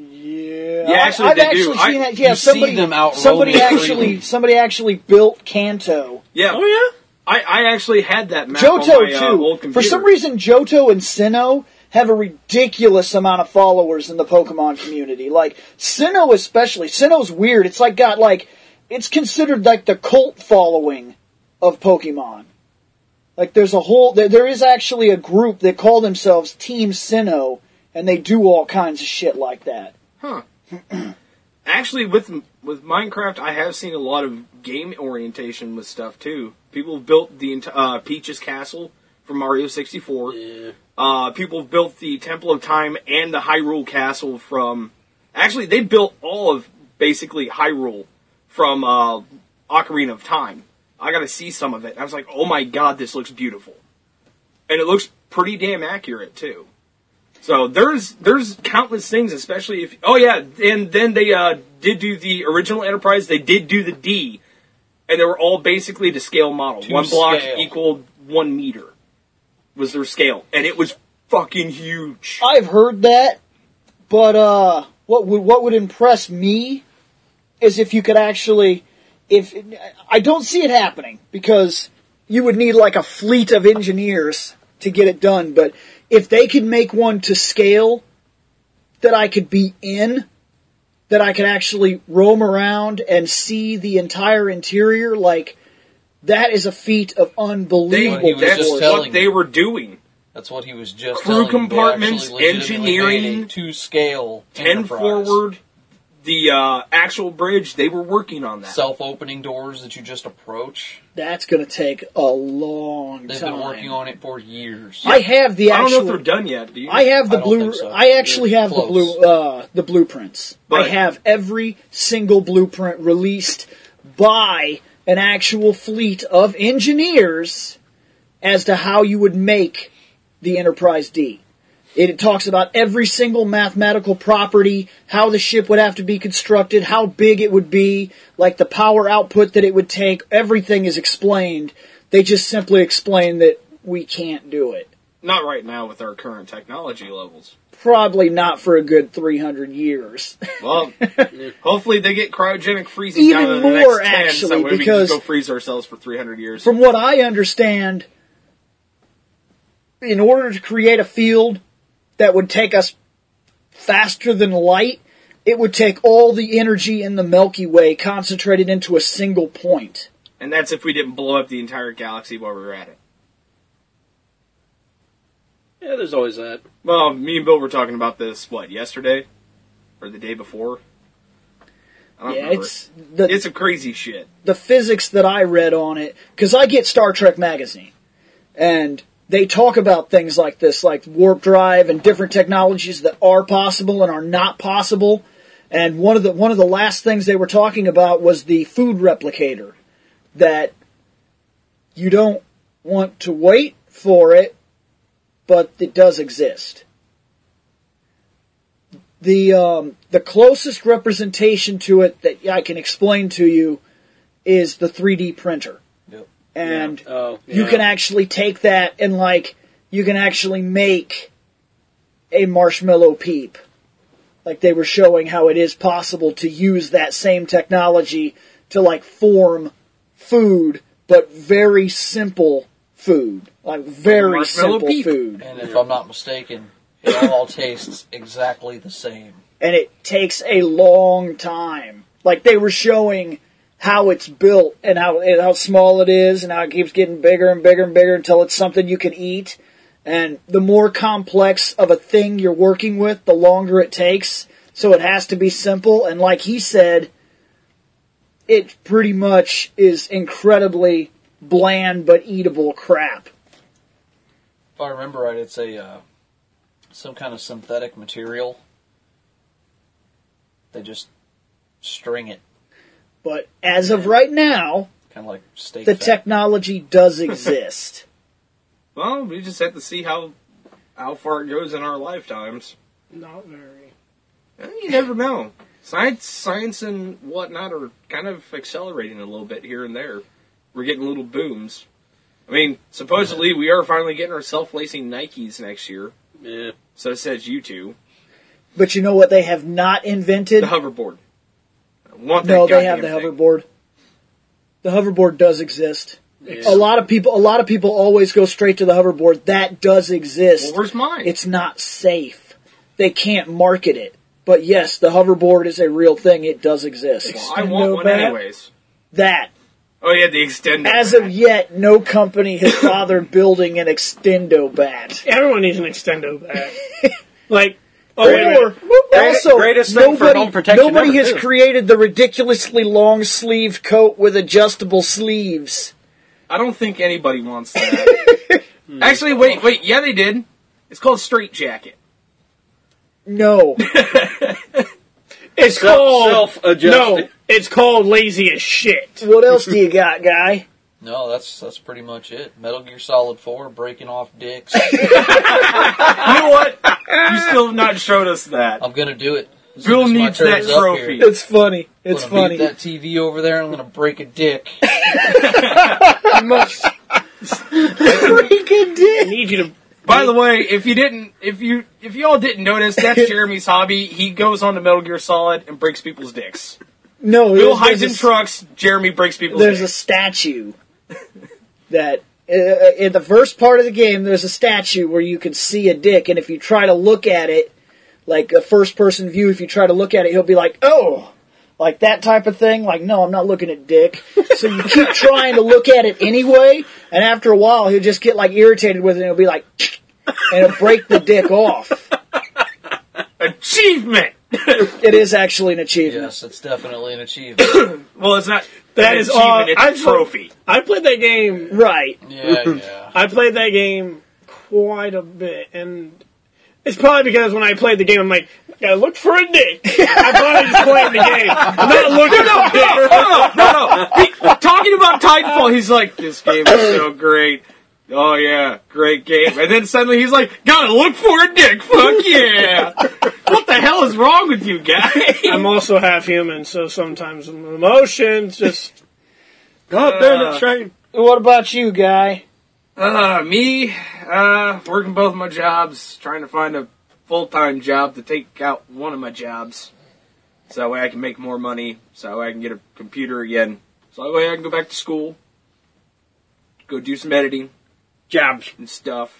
Yeah, Yeah, actually, I've they actually do. I- seen that. Yeah, you see somebody them out somebody roaming actually freely. somebody actually built Kanto. Yeah. Oh, yeah? I, I actually had that map Johto on my uh, old too. computer. For some reason, Johto and Sinnoh have a ridiculous amount of followers in the Pokemon community. Like Sinnoh especially. Sinnoh's weird. It's like got like it's considered like the cult following of Pokemon. Like there's a whole there, there is actually a group that call themselves Team Sinnoh, and they do all kinds of shit like that. Huh. Actually, with with Minecraft, I have seen a lot of game orientation with stuff too. People have built the ent- uh, Peach's Castle from Mario sixty-four. Yeah. Uh, people have built the Temple of Time and the Hyrule Castle from. Actually, they built all of basically Hyrule from uh, Ocarina of Time. I got to see some of it. I was like, oh my god, this looks beautiful, and it looks pretty damn accurate too. So there's there's countless things, especially if oh yeah, and then they uh, did do the original Enterprise. They did do the D, and they were all basically to scale model. To one block scale. equaled one meter was their scale, and it was fucking huge. I've heard that, but uh, what would what would impress me is if you could actually, if I don't see it happening because you would need like a fleet of engineers to get it done, but if they could make one to scale that I could be in, that I could actually roam around and see the entire interior, like that is a feat of They, unbelievable. He was that's just what telling they me. were doing. That's what he was just Crew telling me. They compartments, actually legitimately made engineering, a to-scale Ten Enterprise. forward, the uh, actual bridge. They were working on that. Self-opening doors that you just approach. That's going to take a long They've time. been working on it for years. I have the I don't actual. know if they're done yet. Do you? I have the I don't blue. think so. I actually They're have the close. blue. Uh, the blueprints. I But- have every single blueprint released by an actual fleet of engineers as to how you would make the Enterprise D. It talks about every single mathematical property, how the ship would have to be constructed, how big it would be, like the power output that it would take. Everything is explained. They just simply explain that we can't do it. Not right now with our current technology levels. Probably not for a good three hundred years. Well, hopefully they get cryogenic freezing Even down in the more, next ten, actually, so we because- can just go freeze ourselves for three hundred years. From what I understand, in order to create a field that would take us faster than light, it would take all the energy in the Milky Way concentrated into a single point. And that's if we didn't blow up the entire galaxy while we were at it. Yeah, there's always that. Well, me and Bill were talking about this, what, yesterday? Or the day before? I don't Yeah, remember. it's the It's some crazy shit. the physics that I read on it, because I get Star Trek magazine, and they talk about things like this, like warp drive and different technologies that are possible and are not possible. And one of the one of the last things they were talking about was the food replicator, that you don't want to wait for it, but it does exist. The um, the closest representation to it that I can explain to you is the three D printer. Yep. And Yeah. Oh, you yeah. can actually take that and, like, you can actually make a marshmallow peep. Like, they were showing how it is possible to use that same technology to, like, form food, but very simple food. Like, very marshmallow simple peep. food. And if I'm not mistaken, it all tastes exactly the same. And it takes a long time. Like, they were showing how it's built and how and how small it is and how it keeps getting bigger and bigger and bigger until it's something you can eat. And the more complex of a thing you're working with, the longer it takes. So it has to be simple. And like he said, it pretty much is incredibly bland but eatable crap. If I remember right, it's a uh, some kind of synthetic material. They just string it, But as of right now, kind of like steak. the fat. technology does exist. Well, we just have to see how how far it goes in our lifetimes. Not very. Eh, You never know. Science, science, and whatnot are kind of accelerating a little bit here and there. We're getting little booms. I mean, supposedly we are finally getting our self-lacing Nikes next year. Yeah. So says you two. But you know what they have not invented? The hoverboard. I want that No, they have the goddamn thing. hoverboard. The hoverboard does exist. Yeah. A lot of people, a lot of people always go straight to the hoverboard. That does exist. Well, where's mine? It's not safe. They can't market it. But yes, the hoverboard is a real thing. It does exist. Well, I want No one bad. anyways. That, Oh yeah, the extender. as of yet, no company has bothered building an extendo bat. Everyone needs an extendo bag. Like, oh, wait a Or, minute. also, greatest thing for nobody, home protection nobody ever, has too. created the ridiculously long-sleeved coat with adjustable sleeves. I don't think anybody wants that. Actually, wait, wait. Yeah, they did. It's called straight jacket. No. It's Self- called self-adjusted. No, it's called lazy as shit. What else do you got, guy? No, that's that's pretty much it. Metal Gear Solid four, breaking off dicks. You know what? You still have not showed us that. I'm gonna do it. As Bill soon as my needs turn that is up trophy. here, It's funny. It's I'm gonna funny. beat that T V over there. I'm gonna break a dick. I must Freaking I dick. need you to. By the way, if you didn't, if you, if y'all didn't notice, that's Jeremy's hobby. He goes on to Metal Gear Solid and breaks people's dicks. No, Bill there's- hides there's in a- trucks. Jeremy breaks people's There's a dicks. statue that uh, in the first part of the game, there's a statue where you can see a dick, and if you try to look at it, like a first-person view, if you try to look at it, he'll be like, "Oh." Like that type of thing. Like, no, I'm not looking at dick. So you keep trying to look at it anyway, and after a while, he'll just get like irritated with it, and he'll be like, and it'll break the dick off. Achievement. It is actually an achievement. Yes, it's definitely an achievement. Well, it's not. That an is achievement, all. It's I a trophy. I played that game. Right. Yeah, yeah. I played that game quite a bit, and it's probably because when I played the game, I'm like, gotta look for a dick. I'm probably just playing the game. I'm not looking for a dick. no, no, no. He, talking about Titanfall, he's like, this game is so great. Oh yeah, great game. And then suddenly he's like, gotta look for a dick. Fuck yeah. What the hell is wrong with you, guy? I'm also half human, so sometimes emotions just. God damn it, Shane. What about you, guy? Uh, me, uh, working both my jobs, trying to find a full-time job to take out one of my jobs. So that way I can make more money, so that way I can get a computer again. So that way I can go back to school, go do some editing, Jobs. and stuff.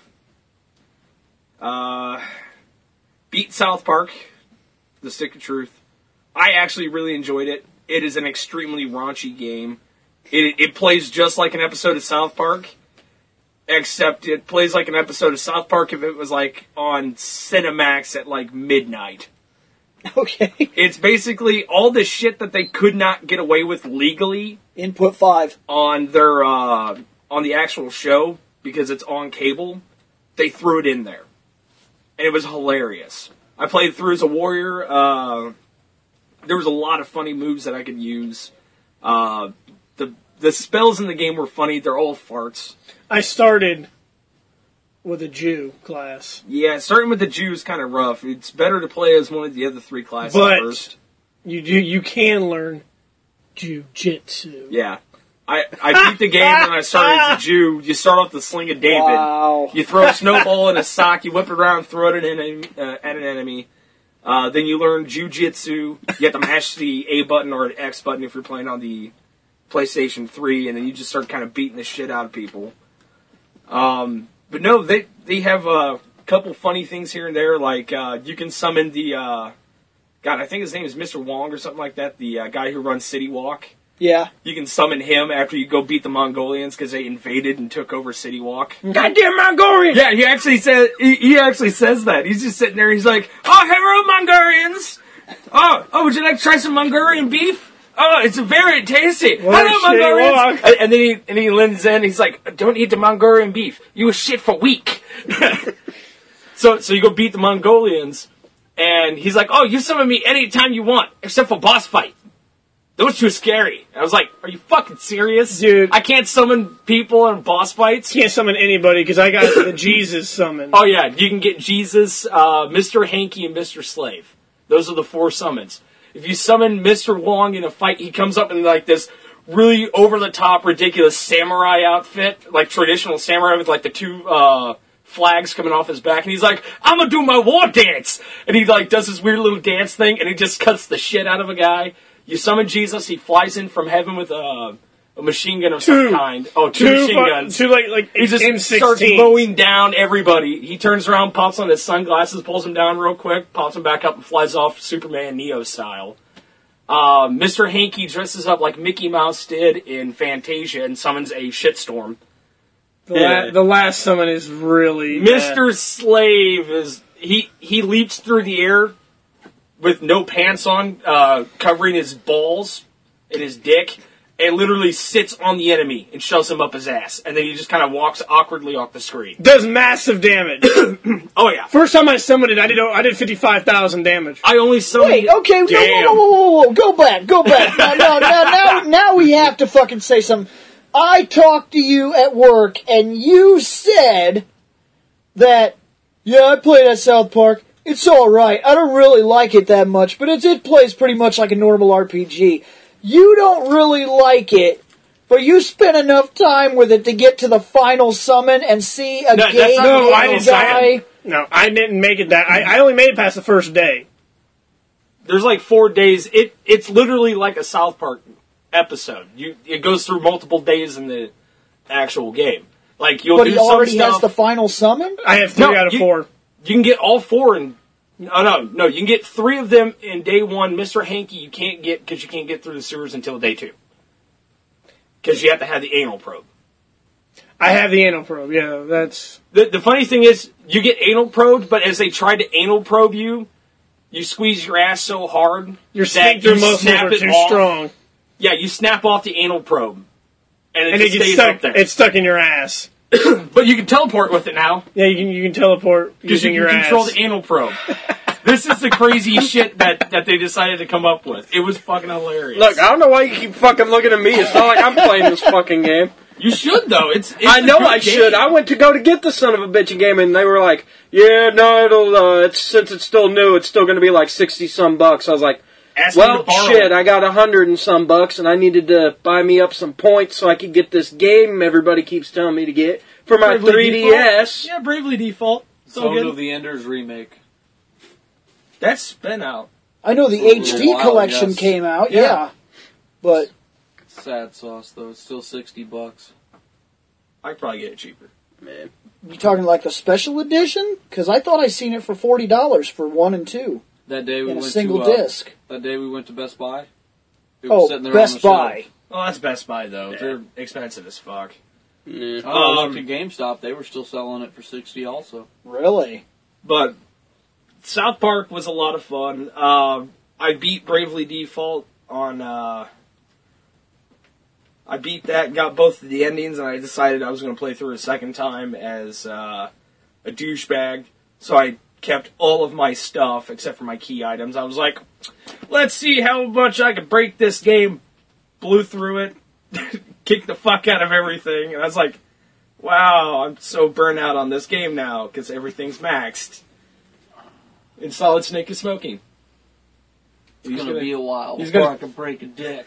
Uh, beat South Park, The Stick of Truth. I actually really enjoyed it. It is an extremely raunchy game. It, it plays just like an episode of South Park. except it plays like an episode of South Park if it was like on Cinemax at like midnight. Okay. It's basically all the shit that they could not get away with legally Input five. on their uh, on the actual show because it's on cable. They threw it in there, and it was hilarious. I played through as a warrior. Uh, there was a lot of funny moves that I could use. Uh, the the spells in the game were funny. They're all farts. I started with a Jew class. Yeah, starting with the Jew is kind of rough. It's better to play as one of the other three classes But- first. You do you can learn Jiu-Jitsu. Yeah. I, I beat the game and I started as a Jew. You start off the Sling of David. Wow. You throw a snowball in a sock, you whip it around, throw it at an enemy. Uh, at an enemy. Uh, then you learn Jiu-Jitsu. You have to mash the A button or the X button if you're playing on the PlayStation three, and then you just start kind of beating the shit out of people. Um, but no, they they have a couple funny things here and there, like uh, you can summon the, uh, God, I think his name is Mister Wong or something like that, the uh, guy who runs City Walk. Yeah. You can summon him after you go beat the Mongolians because they invaded and took over City Walk. Goddamn Mongolian! Yeah, he actually said he, he actually says that. He's just sitting there. He's like, "Oh, hello, Mongolians. Oh, oh, would you like to try some Mongolian beef? Oh, it's very tasty. What a hello, shitty Mongolians." walk. And, and then he and he leans in. He's like, "Don't eat the Mongolian beef. You was shit for week." so so you go beat the Mongolians, and he's like, "Oh, you summon me anytime you want, except for boss fight. Those two are scary." I was like, "Are you fucking serious, Dude. I can't summon people in boss fights." Can't summon anybody because I got the Jesus summon. Oh yeah, you can get Jesus, uh, Mister Hanky, and Mister Slave. Those are the four summons. If you summon Mister Wong in a fight, he comes up in like this really over-the-top, ridiculous samurai outfit, like traditional samurai with like the two uh, flags coming off his back, and he's like, "I'm gonna do my war dance," and he like does this weird little dance thing, and he just cuts the shit out of a guy. You summon Jesus, he flies in from heaven with a, a machine gun of Two. some kind. Oh, two, Two, machine fu- guns. two like like He just M starts sixteen. mowing down everybody. He turns around, pops on his sunglasses, pulls them down real quick, pops them back up, and flies off Superman Neo style. Uh, Mister Hanky dresses up like Mickey Mouse did in Fantasia and summons a shitstorm. The, la- the last summon is really Mister Slave is he he leaps through the air with no pants on, uh, covering his balls and his dick, and literally sits on the enemy and shoves him up his ass, and then he just kind of walks awkwardly off the screen. does massive damage. Oh yeah, First time I summoned it, I did I did fifty five thousand damage. I only summoned. Wait, okay, no, Damn. whoa, whoa, whoa, whoa, whoa, go back, go back. No, no, no, now, now we have to fucking say something. I talked to you at work, and you said that, yeah, I played at South Park. It's alright. I don't really like it that much, but it, it plays pretty much like a normal R P G. You don't really like it, but you spent enough time with it to get to the final summon and see a No, that's game not No, the I final didn't. summon. No, I didn't make it that. I, I only made it past the first day. There's like four days. It it's literally like a South Park episode. You it goes through multiple days in the actual game. Like you'll But do he some already has stuff. the final summon? I have three No, out of you- four. You can get all four in. Oh no, no, you can get three of them in day one. Mister Hanky, you can't get because you can't get through the sewers until day two. Because you have to have the anal probe. I have the anal probe. Yeah, that's The the funny thing is, you get anal probed, but as they try to anal probe you, you squeeze your ass so hard your that sphincter you muscles snap are it too off. strong, Yeah, you snap off the anal probe, and it and it just gets stays stuck. up there. It's stuck in your ass. But you can teleport with it now. Yeah, you can you can teleport Because using you your can control ass. the anal probe. This is the crazy shit that, that they decided to come up with. It was fucking hilarious. Look, I don't know why you keep fucking looking at me. It's not like I'm playing this fucking game. you should though. It's, it's I a know good I game. should. I went to go to get the son of a bitchin' game, and they were like, "Yeah, no, it'll. Uh, it's since it's still new, it's still going to be like sixty some bucks." I was like, Ask me to "Well, borrow shit, it. I got a hundred and some bucks, and I needed to buy me up some points so I could get this game everybody keeps telling me to get for my Bravely three D S." Yeah, Bravely Default. So Zone good. of the Enders remake. That's been out. I know the For a H D little while, collection yes. came out, Yeah. yeah. But Sad sauce though. It's still sixty bucks. I could probably get it cheaper. Man. you talking like the special edition? Because I thought I seen it for forty dollars for one and two That day we in a went single to uh, disc. that day we went to Best Buy. It was Oh, sitting there Best on the Buy. shelf. Oh, that's Best Buy though. They're expensive as fuck. Yeah. Oh, I Um, looked at GameStop. They were still selling it for sixty also. Really? But South Park was a lot of fun. Uh, I beat Bravely Default on. Uh, I beat that, got both of the endings, and I decided I was going to play through a second time as uh, a douchebag. So I kept all of my stuff except for my key items. I was like, let's see how much I can break this game. Blew through it, kicked the fuck out of everything, and I was like, wow, I'm so burnt out on this game now because everything's maxed. And Solid Snake is smoking. It's going to be a while he's before gonna- I can break a dick.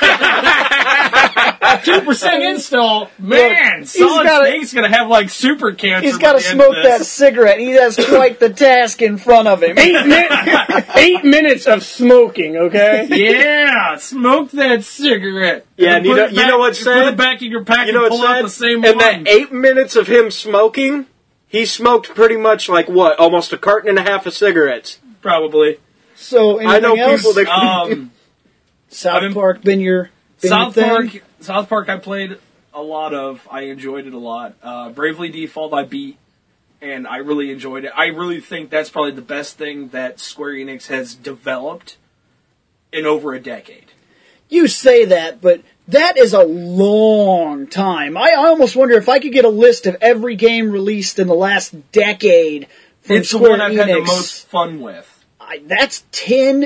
two percent install, man! Solid gotta- Snake's gonna have like super cancer. He's got to smoke that cigarette. He has quite the task in front of him. Eight, min- eight minutes of smoking, okay? Yeah, smoke that cigarette. Yeah, And and you put know- it you back- know what's Put sad? it back in your pack You know and what's pull out sad? the same In one. that eight minutes of him smoking, he smoked pretty much like what? Almost a carton and a half of cigarettes. Probably. So anything I know else? people that Um, South been- Park been your been South your thing? Park. South Park. I played a lot of. I enjoyed it a lot. Uh, Bravely Default. I beat, and I really enjoyed it. I really think that's probably the best thing that Square Enix has developed in over a decade. You say that, but that is a long time. I, I almost wonder if I could get a list of every game released in the last decade from It's the Square one I've Enix. had the most fun with. I, that's ten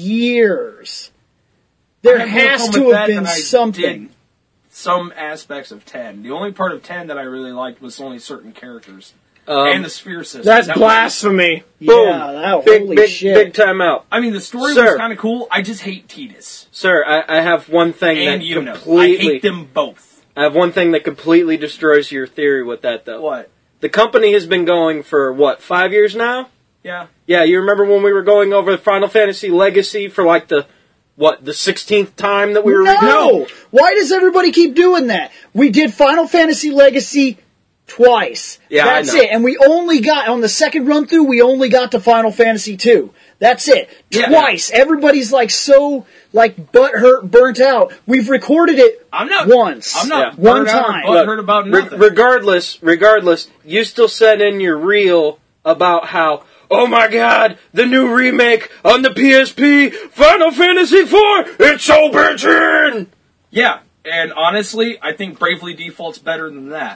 years. There I had more has fun to with have that been than I something. did some aspects of ten. The only part of ten that I really liked was only certain characters Um, and the sphere system. That's That was- blasphemy. Boom. Yeah, that, big, holy big, shit. big time out. I mean, the story Sir. was kind of cool. I just hate Tidus Sir, I, I have one thing and that Yuno. I completely... hate them both. I have one thing that completely destroys your theory with that, though. What? The company has been going for, what, five years now? Yeah. Yeah, you remember when we were going over Final Fantasy Legacy for, like, the, what, the sixteenth time that we were... No! Why does everybody keep doing that? We did Final Fantasy Legacy twice. Yeah, I That's know. it. And we only got, on the second run through, we only got to Final Fantasy two. That's it. Yeah. Twice. Everybody's like so, like, butthurt, burnt out. We've recorded it I'm not once. I'm not Yeah. One burnt out or time. butthurt about Re- nothing. regardless, regardless, you still said in your reel about how, oh my god, the new remake on the P S P, Final Fantasy four, it's so bitchin'! Yeah, and honestly, I think Bravely Default's better than that.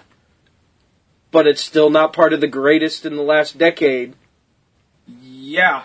But it's still not part of the greatest in the last decade. Yeah.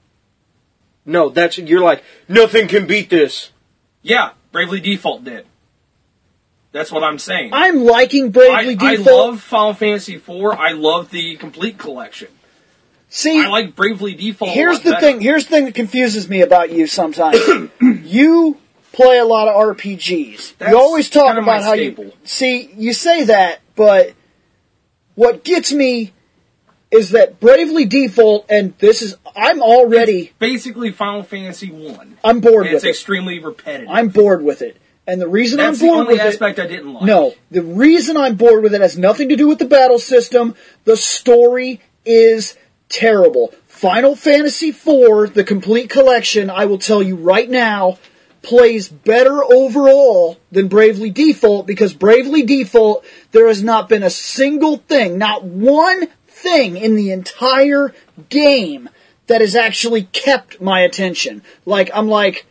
No, that's, you're like, nothing can beat this. Yeah, Bravely Default did. That's what I'm saying. I'm liking I, Bravely I Default. love Final Fantasy four. I love the complete collection. See, I like Bravely Default. a here's lot the better. thing. Here's the thing that confuses me about you sometimes. You play a lot of R P Gs. That's you always talk kind of my about how staple. you see. You say that, but what gets me is that Bravely Default, and this is I'm already Basically, Final Fantasy one. I'm bored It's with it. extremely repetitive. I'm bored with it, and the reason That's I'm the bored only with it. aspect I didn't like. No, the reason I'm bored with it has nothing to do with the battle system. The story is terrible. Final Fantasy four, the complete collection, I will tell you right now, plays better overall than Bravely Default because Bravely Default, there has not been a single thing, not one thing in the entire game that has actually kept my attention. Like, I'm like,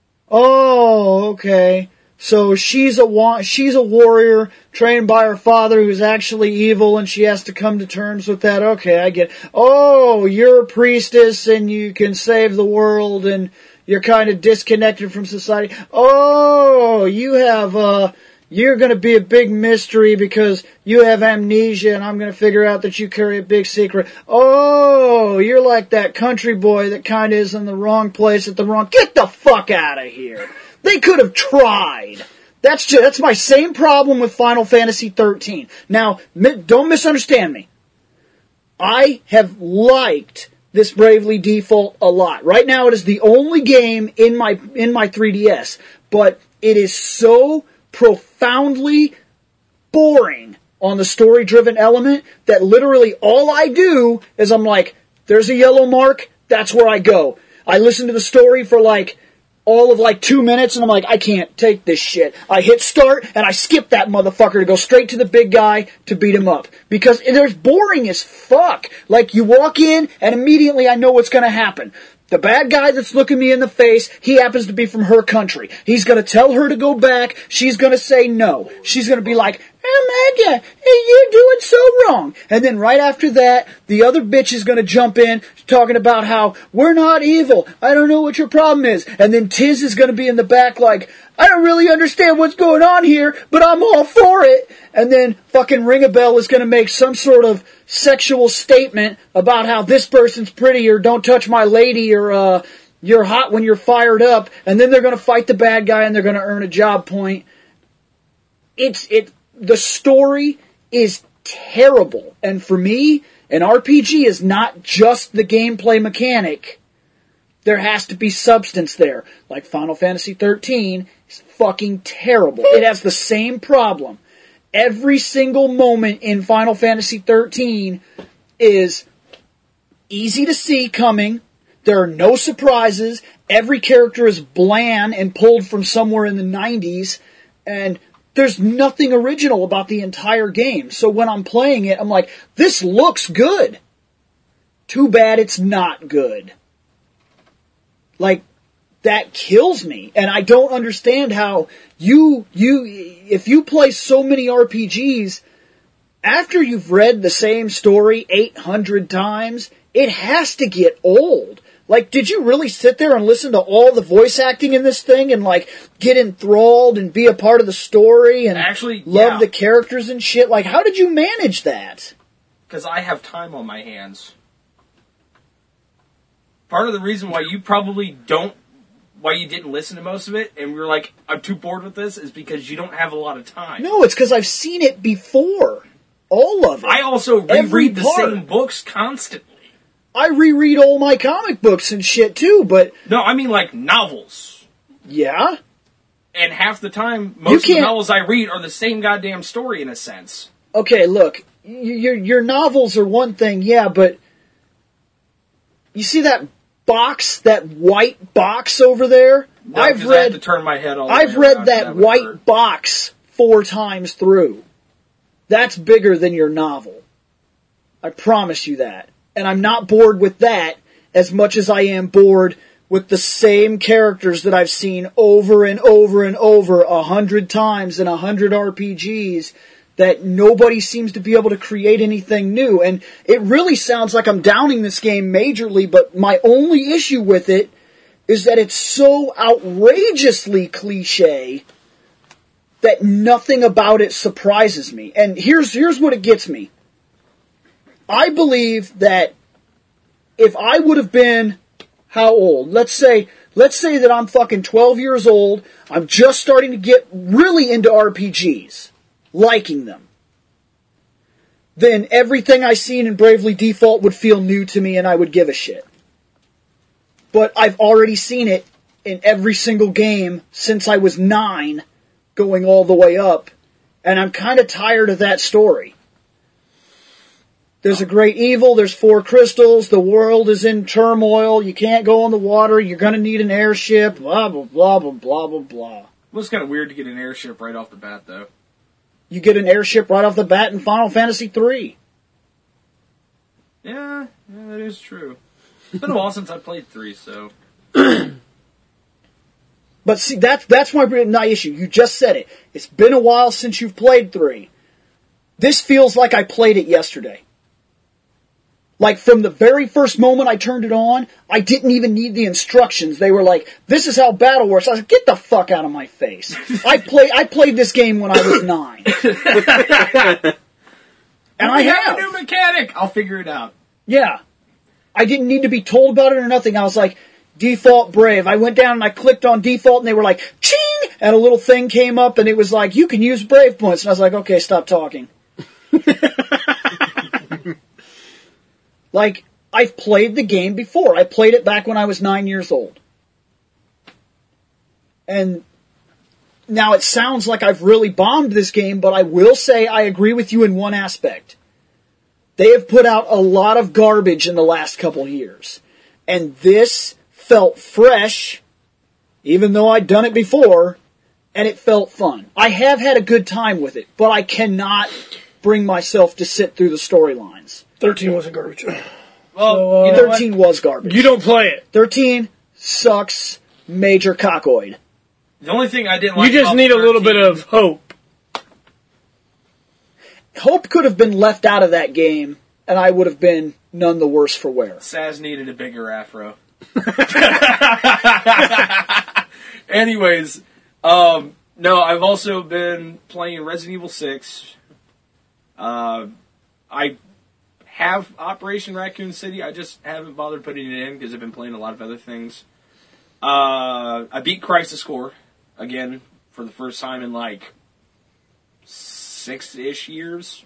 oh, okay. So she's a wa- she's a warrior trained by her father who's actually evil, and she has to come to terms with that. Okay, I get it. Oh, you're a priestess, and you can save the world, and you're kind of disconnected from society. Oh, you have uh, you're going to be a big mystery because you have amnesia, and I'm going to figure out that you carry a big secret. Oh, you're like that country boy that kind of is in the wrong place at the wrong. Get the fuck out of here. They could have tried. That's just, that's my same problem with Final Fantasy thirteen. Now, mi- don't misunderstand me. I have liked this Bravely Default a lot. Right now, it is the only game in my in my three D S, but it is so profoundly boring on the story-driven element that literally all I do is I'm like, there's a yellow mark, that's where I go. I listen to the story for like all of like two minutes, and I'm like, I can't take this shit. I hit start, and I skip that motherfucker to go straight to the big guy to beat him up. Because there's boring as fuck. Like, you walk in, and immediately I know what's gonna happen. The bad guy that's looking me in the face, he happens to be from her country. He's gonna tell her to go back, she's gonna say no. She's gonna be like, Amanda, you're doing so wrong. And then right after that, the other bitch is gonna jump in, talking about how, we're not evil, I don't know what your problem is. And then Tiz is gonna be in the back like, I don't really understand what's going on here, but I'm all for it. And then fucking Ringabell is gonna make some sort of sexual statement about how this person's pretty, or don't touch my lady, or uh, you're hot when you're fired up. And then they're gonna fight the bad guy and they're gonna earn a job point. It's, it, the story is terrible. And for me, an R P G is not just the gameplay mechanic. There has to be substance there. Like Final Fantasy thirteen is fucking terrible. It has the same problem. Every single moment in Final Fantasy thirteen is easy to see coming. There are no surprises. Every character is bland and pulled from somewhere in the nineties. And there's nothing original about the entire game. So when I'm playing it, I'm like, this looks good. Too bad it's not good. Like, that kills me. And I don't understand how you, you, if you play so many R P Gs, after you've read the same story eight hundred times, it has to get old. Like, did you really sit there and listen to all the voice acting in this thing and, like, get enthralled and be a part of the story and Actually, love yeah. the characters and shit? Like, how did you manage that? Because I have time on my hands. Part of the reason why you probably don't, why you didn't listen to most of it, and we were like, I'm too bored with this, is because you don't have a lot of time. No, it's because I've seen it before. All of it. I also Every reread the part. same books constantly. I reread all my comic books and shit too, but No, I mean like novels. yeah. And half the time, most of the can't- novels I read are the same goddamn story in a sense. Okay, look, y- your your novels are one thing, yeah, but you see that box, that white box over there? No, I've 'cause I have to read turn my head all the I've way read around that and would white hurt. box four times through. That's bigger than your novel. I promise you that. And I'm not bored with that as much as I am bored with the same characters that I've seen over and over and over a hundred times in a hundred R P Gs that nobody seems to be able to create anything new. And it really sounds like I'm downing this game majorly, but my only issue with it is that it's so outrageously cliche that nothing about it surprises me. And here's here's what it gets me. I believe that if I would have been, how old? Let's say, let's say that I'm fucking twelve years old. I'm just starting to get really into R P Gs, liking them. Then everything I seen in Bravely Default would feel new to me and I would give a shit. But I've already seen it in every single game since I was nine, going all the way up, and I'm kind of tired of that story. There's a great evil, there's four crystals, the world is in turmoil, you can't go on the water, you're gonna need an airship, blah, blah, blah, blah, blah, blah, blah. Well, it's kind of weird to get an airship right off the bat, though. You get an airship right off the bat in Final Fantasy three. Yeah, yeah, that is true. It's been a while since I played three, so... But see, that's, that's my, my issue. You just said it. It's been a while since you've played three. This feels like I played it yesterday. Like, from the very first moment I turned it on, I didn't even need the instructions. They were like, this is how battle works. I was like, get the fuck out of my face. I play, I played this game when I was nine. And I We have have. a new mechanic! I'll figure it out. Yeah. I didn't need to be told about it or nothing. I was like, default Brave. I went down and I clicked on default and they were like, ching! And a little thing came up and it was like, you can use Brave points. And I was like, okay, stop talking. Like, I've played the game before. I played it back when I was nine years old. And now it sounds like I've really bombed this game, but I will say I agree with you in one aspect. They have put out a lot of garbage in the last couple years. And this felt fresh even though I'd done it before, and it felt fun. I have had a good time with it, but I cannot bring myself to sit through the storylines. thirteen wasn't garbage. Well, So, uh, you know thirteen was garbage. You don't play it. thirteen sucks major cockoid. The only thing I didn't like You just about need a little thirteen bit of hope. Hope could have been left out of that game, and I would have been none the worse for wear. Saz needed a bigger afro. Anyways, um, no, I've also been playing Resident Evil six. Uh, I have Operation Raccoon City. I just haven't bothered putting it in because I've been playing a lot of other things. Uh, I beat Crisis Core again for the first time in like six-ish years.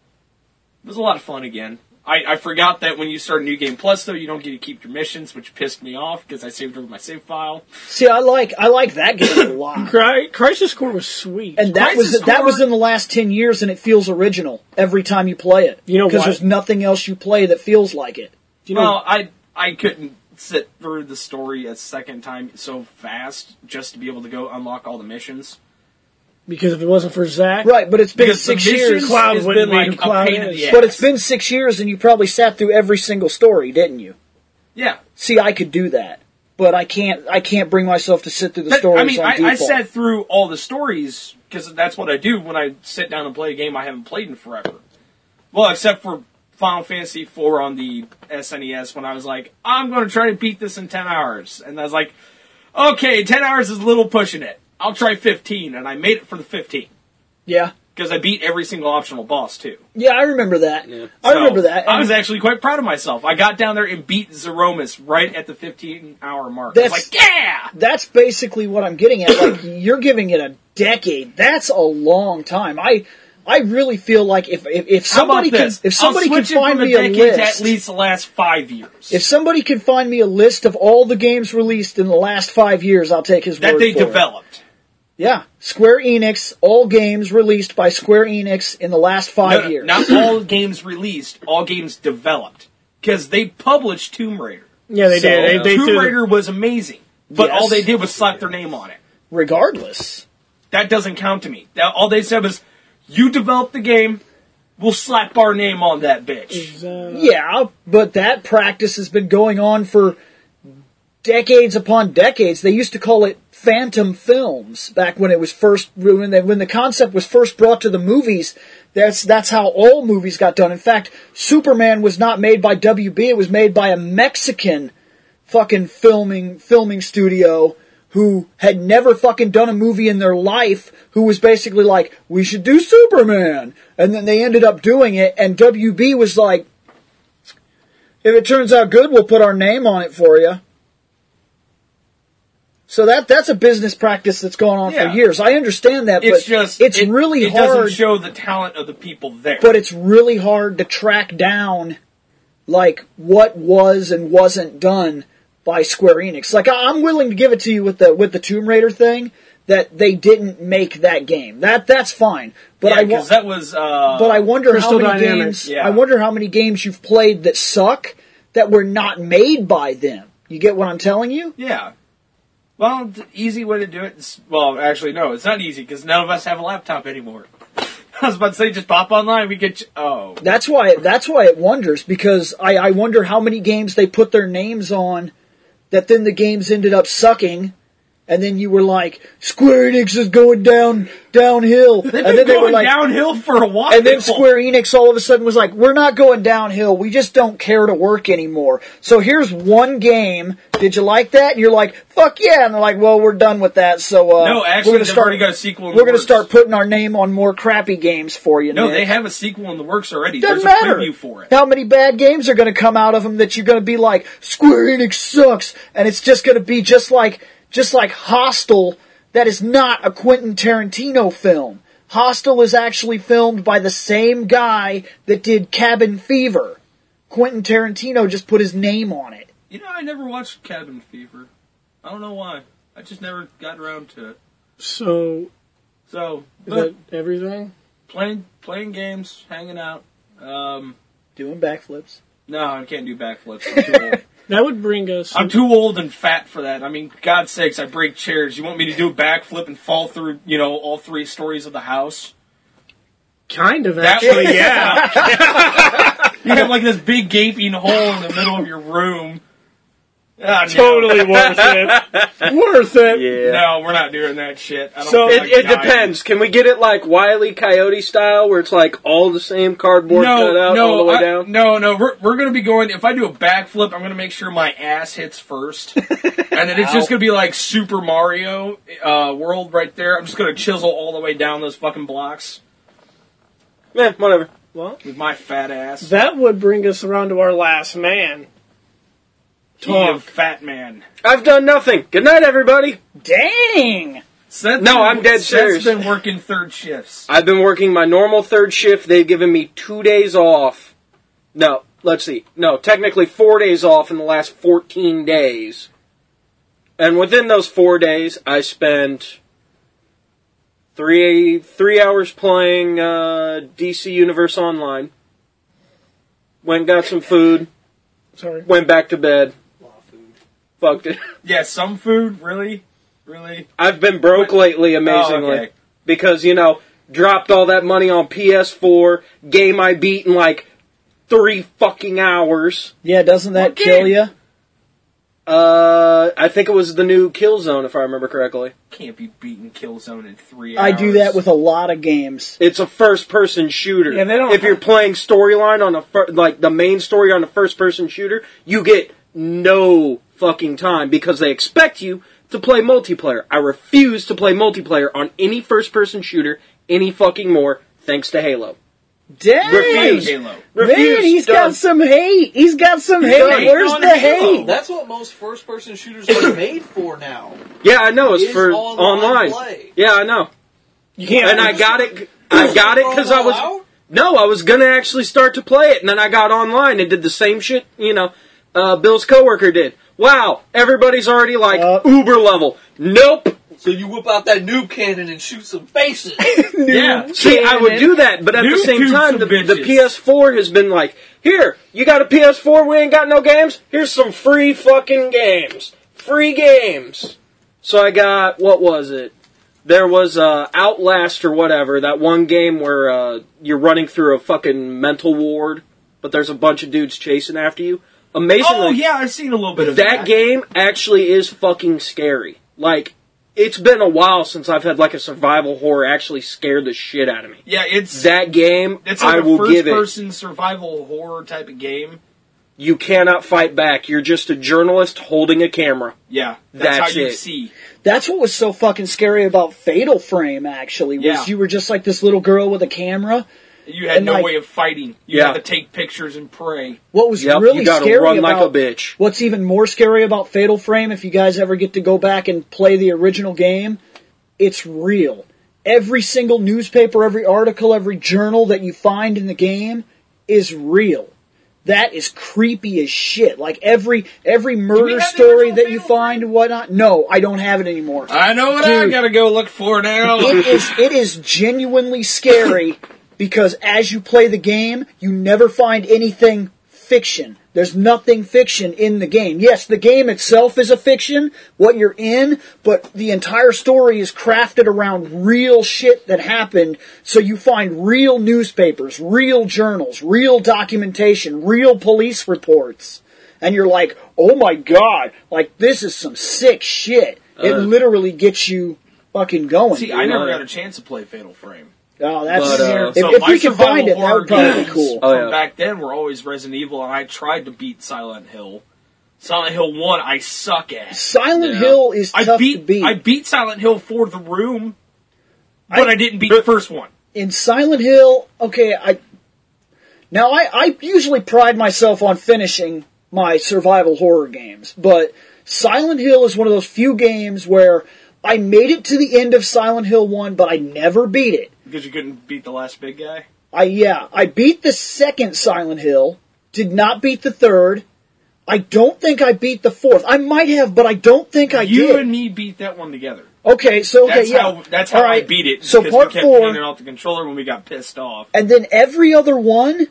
It was a lot of fun again. I, I forgot that when you start New Game Plus, though, you don't get to keep your missions, which pissed me off because I saved over my save file. See, I like I like that game a lot. Cry, Crisis Core was sweet. And that Crisis was that Core- was in the last ten years, and it feels original every time you play it. You know because why? there's nothing else you play that feels like it. you know, Well, I I couldn't sit through the story a second time so fast just to be able to go unlock all the missions. because if it wasn't for Zach, Right, but it's been Because the six missions years. Cloud has wouldn't been be who like a Cloud pain in is. the ass. But it's been six years, and you probably sat through every single story, didn't you? Yeah. See, I could do that, but I can't. I can't bring myself to sit through the But, stories I mean, on I, I default. sat through all the stories because that's what I do when I sit down and play a game I haven't played in forever. Well, except for Final Fantasy four on the S N E S when I was like, I'm going to try to beat this in ten hours. And I was like, okay, ten hours is a little pushing it. I'll try fifteen. And I made it for the fifteen. Yeah, Because I beat every single optional boss, too. yeah, I remember that. I So, remember that. I And was actually quite proud of myself. I got down there and beat Zeromus right at the fifteen-hour mark. I was That's- like, yeah! that's basically what I'm getting at. Like, you're giving it a decade. That's a long time. I I really feel like if if, if How about somebody can this? if somebody I'll can switch it find from me a a decade to list, at least the last five years. if somebody can find me a list of all the games released in the last five years, I'll take his that word they for it. developed. Yeah, Square Enix, all games released by Square Enix in the last five No, years. Not all games released, all games developed. Because they published Tomb Raider. yeah, they So, did. They, they Tomb threw the- Raider was amazing. But Yes. all they did was slap their name on it. Regardless, That doesn't count to me. That, all they said was, you developed the game, we'll slap our name on that bitch. uh, yeah, but that practice has been going on for decades upon decades. They used to call it Phantom Films back when it was first when, they, when the concept was first brought to the movies. That's that's how all movies got done. In fact, Superman was not made by W B. It was made by a Mexican fucking filming filming studio who had never fucking done a movie in their life, who was basically like, we should do Superman. And then they ended up doing it, and W B was like, if it turns out good, we'll put our name on it for you. So that that's a business practice that's gone on Yeah. for years. I understand that, It's but just, it's it, really it hard. doesn't show the talent of the people there. But it's really hard to track down, like, what was and wasn't done by Square Enix. Like, I- I'm willing to give it to you with the with the Tomb Raider thing that they didn't make that game. That that's fine. But yeah, I wa- because that was, uh, but I wonder Crystal how many Dynamics, games. yeah. I wonder how many games you've played that suck that were not made by them. You get what I'm telling you? yeah. Well, the easy way to do it is, well, actually, no, it's not easy, because none of us have a laptop anymore. I was about to say, just pop online, we get, you, oh. That's why. That's why it wonders, because I, I wonder how many games they put their names on that then the games ended up sucking, and then you were like, Square Enix is going down downhill, They've and been then they going were like, downhill for a while. and then Square Enix all of a sudden was like, we're not going downhill, we just don't care to work anymore. So here's one game. Did you like that? And you're like, fuck yeah. And they're like, well, we're done with that. So uh, No, actually, we're gonna they've already got a sequel in We're the going to works. start putting our name on more crappy games for you. No, Nick. they have a sequel in the works already. Doesn't There's a matter. preview for it. How many bad games are going to come out of them that you're going to be like, Square Enix sucks, and it's just going to be just like just like Hostel. That is not a Quentin Tarantino film. Hostel is actually filmed by the same guy that did Cabin Fever. Quentin Tarantino just put his name on it. You know, I never watched Cabin Fever. I don't know why. I just never got around to it. So, So, is but that everything? playing playing games, hanging out. Um, Doing backflips. no, I can't do backflips. I'm too old. That would bring us. I'm too old and fat for that. I mean, God's sakes, I break chairs. You want me to do a backflip and fall through, you know, all three stories of the house? Kind of, That actually, would- yeah. You have like this big gaping hole in the middle of your room. Ah, no. Totally worth it. Worth it. Yeah. No, we're not doing that shit. I don't So, feel It, like it dying. depends. Can we get it like Wile E. Coyote style, where it's like all the same cardboard No, cut out no, all the way I- down? no, no. We're we're gonna be going. If I do a backflip, I'm gonna make sure my ass hits first, and then it's just gonna be like Super Mario uh, World right there. I'm just gonna chisel all the way down those fucking blocks Yeah, whatever. Well, with my fat ass. that would bring us around to our last man. Talk, fat man. I've done nothing. Good night, everybody. Dang! Seth's No, been- I'm dead Seth's serious. been working third shifts. I've been working my normal third shift. They've given me two days off. No, let's see. No, technically four days off in the last fourteen days. And within those four days, I spent three three hours playing uh, D C Universe Online. Went and got some food. Sorry. Went back to bed. Fucked it. Yeah, some food, really, really. I've been broke lately, amazingly. Oh, okay. Because, you know, dropped all that money on P S four, game I beat in like three fucking hours. Yeah, doesn't that What kill game? you? Uh, I think it was the new Killzone, if I remember correctly. Can't be beating Killzone in three hours. I do that with a lot of games. It's a first-person shooter. Yeah, they don't- if you're playing storyline on a fir- like the main story on a first-person shooter, you get no fucking time because they expect you to play multiplayer. I refuse to play multiplayer on any first-person shooter any fucking more, thanks to Halo. Dang! Refuse. Halo. Refuse. Man, he's Done. got some hate. He's got some hate. got hate Where's on the Halo. hate? That's what most first-person shooters are made for now. Yeah, I know. It's Is for online online. play. Yeah, I know. You can't. And I got it. I got it because I was. Out? No, I was gonna actually start to play it, and then I got online and did the same shit. You know, uh, Bill's coworker did. Wow, everybody's already like Uh, Uber level. Nope. So you whip out that noob cannon and shoot some faces. Yeah. See, I would do that, but at the Noob same tubes time, some the, the bitches. P S four has been like, here, you got a P S four, we ain't got no games? Here's some free fucking games. Free games. So I got, what was it? There was uh, Outlast or whatever, that one game where uh, you're running through a fucking mental ward, but there's a bunch of dudes chasing after you. Amazingly, Oh yeah, I've seen a little bit of that game actually is fucking scary. Like, it's been a while since I've had like a survival horror actually scare the shit out of me. Yeah, it's That game, it's like I a will give it. first-person survival horror type of game. You cannot fight back. You're just a journalist holding a camera. Yeah, that's, That's how you it. see. That's what was so fucking scary about Fatal Frame, actually, was Yeah. you were just like this little girl with a camera. You had And, no like- way of fighting. You Yeah. had to take pictures and pray. What was Yep, really you gotta scary run about like a bitch. What's even more scary about Fatal Frame, if you guys ever get to go back and play the original game, it's real. Every single newspaper, every article, every journal that you find in the game is real. That is creepy as shit. Like every every murder have the story original that you Fatal find and whatnot. No, I don't have it anymore. I know what I Dude. gotta go look for now. It is it is genuinely scary because as you play the game, you never find anything fiction. There's nothing fiction in the game. Yes, the game itself is a fiction, what you're in, but the entire story is crafted around real shit that happened, so you find real newspapers, real journals, real documentation, real police reports. And you're like, oh my god, like this is some sick shit. It Uh, literally gets you fucking going. See, I never got a chance to play Fatal Frame. Oh, that's But, uh, if, So if my we can survival find it, that horror would probably be games cool. Oh, from yeah. back then were always Resident Evil, and I tried to beat Silent Hill. Silent Hill one, I suck at. Silent Yeah. Hill is I tough beat to beat. I beat Silent Hill for the room, but I, didn't beat the first one. In Silent Hill, okay, I now I, I usually pride myself on finishing my survival horror games, but Silent Hill is one of those few games where I made it to the end of Silent Hill one, but I never beat it. Because you couldn't beat the last big guy? I yeah, I beat the second Silent Hill, did not beat the third. I don't think I beat the fourth. I might have, but I don't think I you did. and me beat that one together. Okay, so okay, That's yeah. how that's how All I right. beat it. So because part we kept four, handing off the controller when we got pissed off. and then every other one,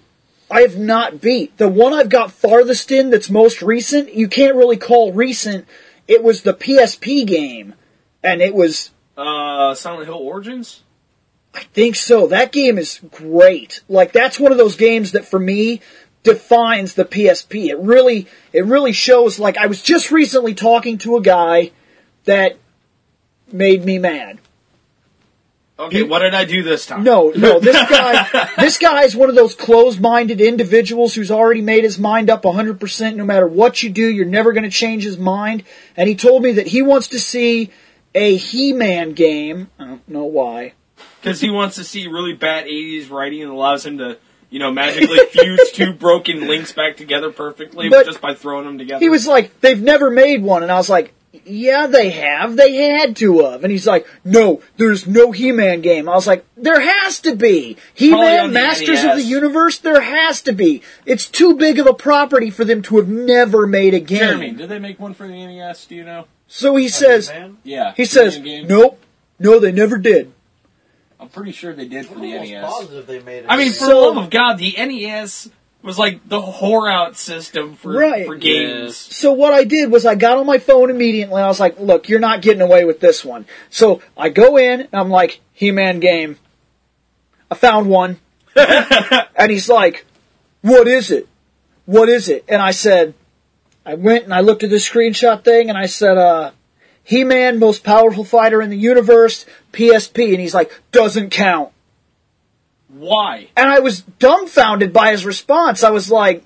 I have not beat. The one I've got farthest in that's most recent, you can't really call recent. It was the P S P game, and it was... Uh, Silent Hill Origins? I think so. That game is great. Like, that's one of those games that, for me, defines the P S P. It really, it really shows, like, I was just recently talking to a guy that made me mad. Okay, what did I do this time? No, no, this guy, this guy is one of those closed-minded individuals who's already made his mind up one hundred percent. No matter what you do, you're never going to change his mind. And he told me that he wants to see a He-Man game. I don't know why. Because he wants to see really bad eighties writing and allows him to, you know, magically fuse two broken links back together perfectly But just by throwing them together. He was like, they've never made one. And I was like, yeah, they have. They had to have. And he's like, no, there's no He-Man game. I was like, there has to be. He-Man, on the Masters N E S. of the Universe, there has to be. It's too big of a property for them to have never made a game. Jeremy, did they make one for the N E S? Do you know? So he says, Yeah. he says, game? nope, no, they never did. I'm pretty sure they did for the N E Almost S. positive they made it. I mean, for So- the love of God, the N E S was like the whore out system for, Right. for games. So what I did was I got on my phone immediately. I was like, look, you're not getting away with this one. So I go in, and I'm like, He-Man game. I found one. And he's like, what is it? What is it? And I said, I went and I looked at the screenshot thing, and I said, uh, He-Man, most powerful fighter in the universe, P S P. And he's like, doesn't count. Why? And I was dumbfounded by his response. I was like,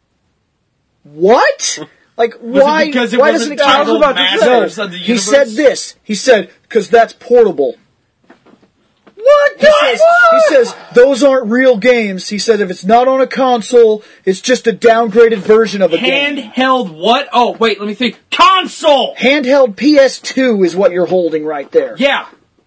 what? Like, Was why, it because it why wasn't doesn't it count? titled I was about to Masters say. of the He Universe? said this. He said, because that's portable. what? He says, he says, those aren't real games. He said, if it's not on a console, it's just a downgraded version of a game. Handheld what? Oh, wait, let me think. Console! Handheld P S two is what you're holding right there. Yeah.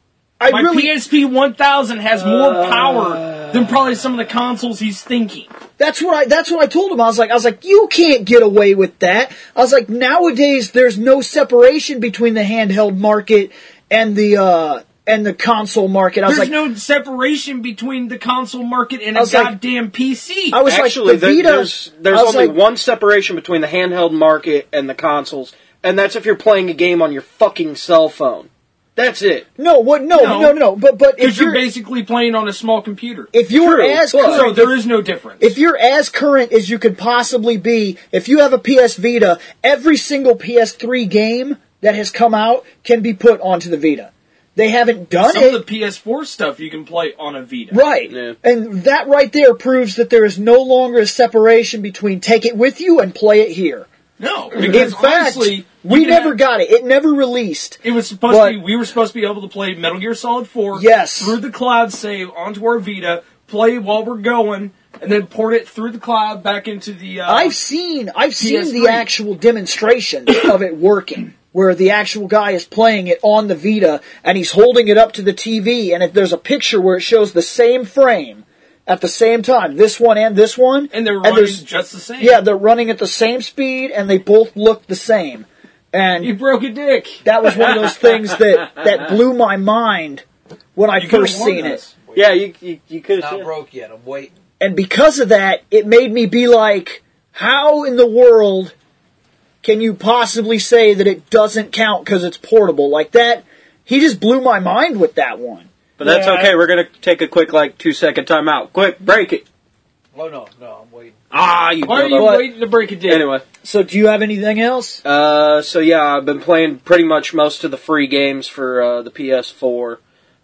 I My really, P S P one thousand has more power than probably some of the consoles he's thinking. That's what I. That's what I told him. I was like, I was like, you can't get away with that. I was like, nowadays there's no separation between the handheld market and the uh, and the console market. I was There's like, no separation between the console market and I a was like- goddamn P C. I was Actually, like, the there- Vita. there's there's I was only like, one separation between the handheld market and the consoles, and that's if you're playing a game on your fucking cell phone. That's it. No, what? No, No. no, no, no. But but Because if you're you're basically playing on a small computer. if you're True, as but- current, So there is no difference. if you're as current as you could possibly be, if you have a P S Vita, every single P S three game that has come out can be put onto the Vita. They haven't done Some it. of the P S four stuff you can play on a Vita. Right. Yeah. And that right there proves that there is no longer a separation between take it with you and play it here. No, In because fact, honestly, we you can never have- got it. It never released. It was supposed But- to be. We were supposed to be able to play Metal Gear Solid four. Yes. Through the cloud save onto our Vita, play while we're going, and then port it through the cloud back into the. Uh, I've seen I've seen P S three. the actual demonstrations of it working, where the actual guy is playing it on the Vita and he's holding it up to the T V, and if there's a picture where it shows the same frame at the same time, this one and this one, and they're and running there's- just the same. yeah, they're running at the same speed and they both look the same. And You broke a dick. that was one of those things that, that blew my mind when I You could've first warned seen it. us. Yeah, you you, you could Not have. broke yet. I'm waiting. And because of that, it made me be like, how in the world can you possibly say that it doesn't count because it's portable? Like that, he just blew my mind with that one. But that's Yeah. okay. We're gonna take a quick like two second time out. Quick, break it. Oh no, no, I'm waiting. Ah, you. Why are you dildo. What? waiting to break a dick? Anyway, So do you have anything else? uh, so yeah, I've been playing pretty much most of the free games for uh, the P S four.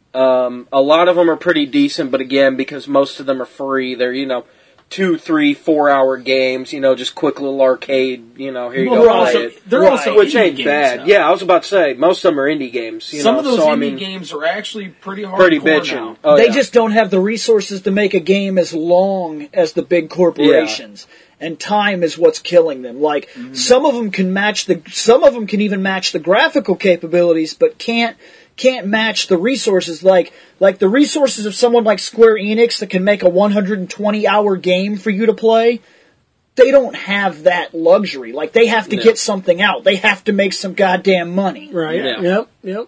Um, a lot of them are pretty decent, but again, because most of them are free, they're you know two, three, four hour games. You know, just quick little arcade. You know, here you Well, go, they're play also, it. they're Right. also Which indie ain't games bad. now. Yeah, I was about to say most of them are indie games. You Some know, of those so indie I mean, games are actually pretty hardcore pretty bitchin'. now. Oh, they yeah. just don't have the resources to make a game as long as the big corporations. And time is what's killing them. Like some of them can match the, some of them can even match the graphical capabilities, but can't can't match the resources. Like like the resources of someone like Square Enix that can make a one hundred twenty hour game for you to play. They don't have that luxury. Like they have to No. get something out. They have to make some goddamn money. Right. Yeah. Yep. Yep.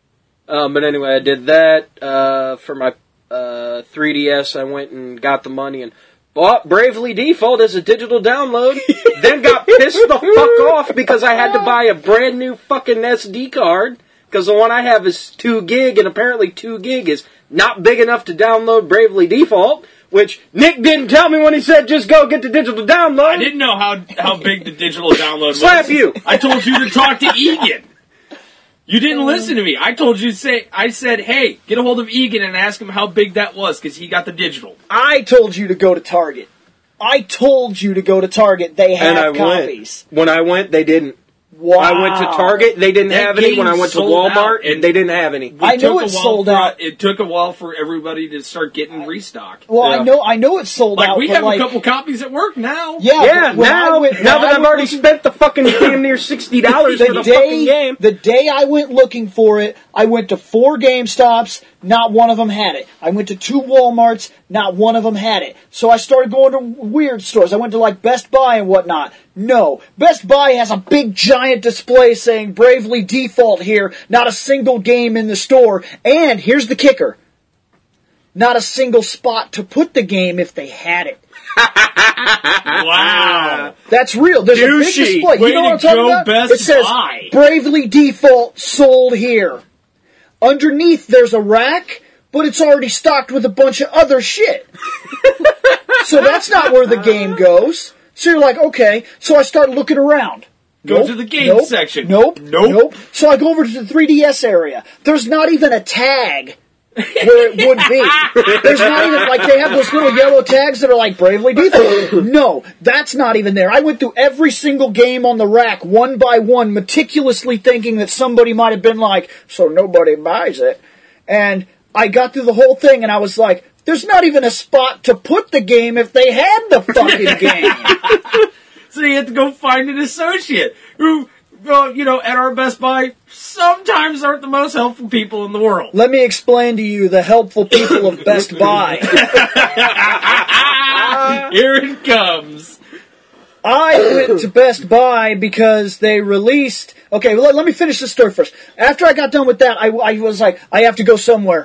Um, but anyway, I did that uh, for my uh, three D S. I went and got the money and bought Bravely Default as a digital download, then got pissed the fuck off because I had to buy a brand new fucking S D card, because the one I have is two gig, and apparently two gig is not big enough to download Bravely Default, which Nick didn't tell me when he said just go get the digital download. I didn't know how how big the digital download was. Slap you! I told you to talk to Egan. You didn't listen to me. I told you to say, I said, hey, get a hold of Egan and ask him how big that was, because he got the digital. I told you to go to Target. I told you to go to Target. They And I have copies. went. When I went, they didn't. Wow. I went to Target, they didn't That have any. When I game went to sold Walmart, out, and they didn't have any. I It know took it's a while sold for- out. It took a while for everybody to start getting restock. Well, Yeah. I know, I know it's sold Like, out. we but have like, a couple copies at work now. Yeah, Yeah, but when now, I went, now when that I I've went already looking- spent the fucking damn near sixty dollars for the the fucking game. day, the day I went looking for it, I went to four GameStops, not one of them had it. I went to two Walmarts, not one of them had it. So I started going to weird stores. I went to like Best Buy and whatnot. No. Best Buy has a big giant display saying Bravely Default here, not a single game in the store. And here's the kicker. Not a single spot to put the game if they had it. Wow. That's real. There's a big Douchey. display. Way You know what I'm to talking go, about? Best It says Buy. Bravely Default sold here. Underneath there's a rack, but it's already stocked with a bunch of other shit. So that's not where the game goes. So you're like, okay. So I start looking around. Go Nope, to the game nope, section. Nope. Nope. Nope. So I go over to the three D S area. There's not even a tag where it would be. There's not even, like, they have those little yellow tags that are like Bravely Default. No, that's not even there. I went through every single game on the rack, one by one, meticulously thinking that somebody might have been like, so nobody buys it. And I got through the whole thing and I was like, there's not even a spot to put the game if they had the fucking game. So you have to go find an associate who, well, you know, at our Best Buy, sometimes aren't the most helpful people in the world. Let me explain to you the helpful people of Best Buy. Here it comes. I went to Best Buy because they released... Okay, let, let me finish this story first. After I got done with that, I, I was like, I have to go somewhere.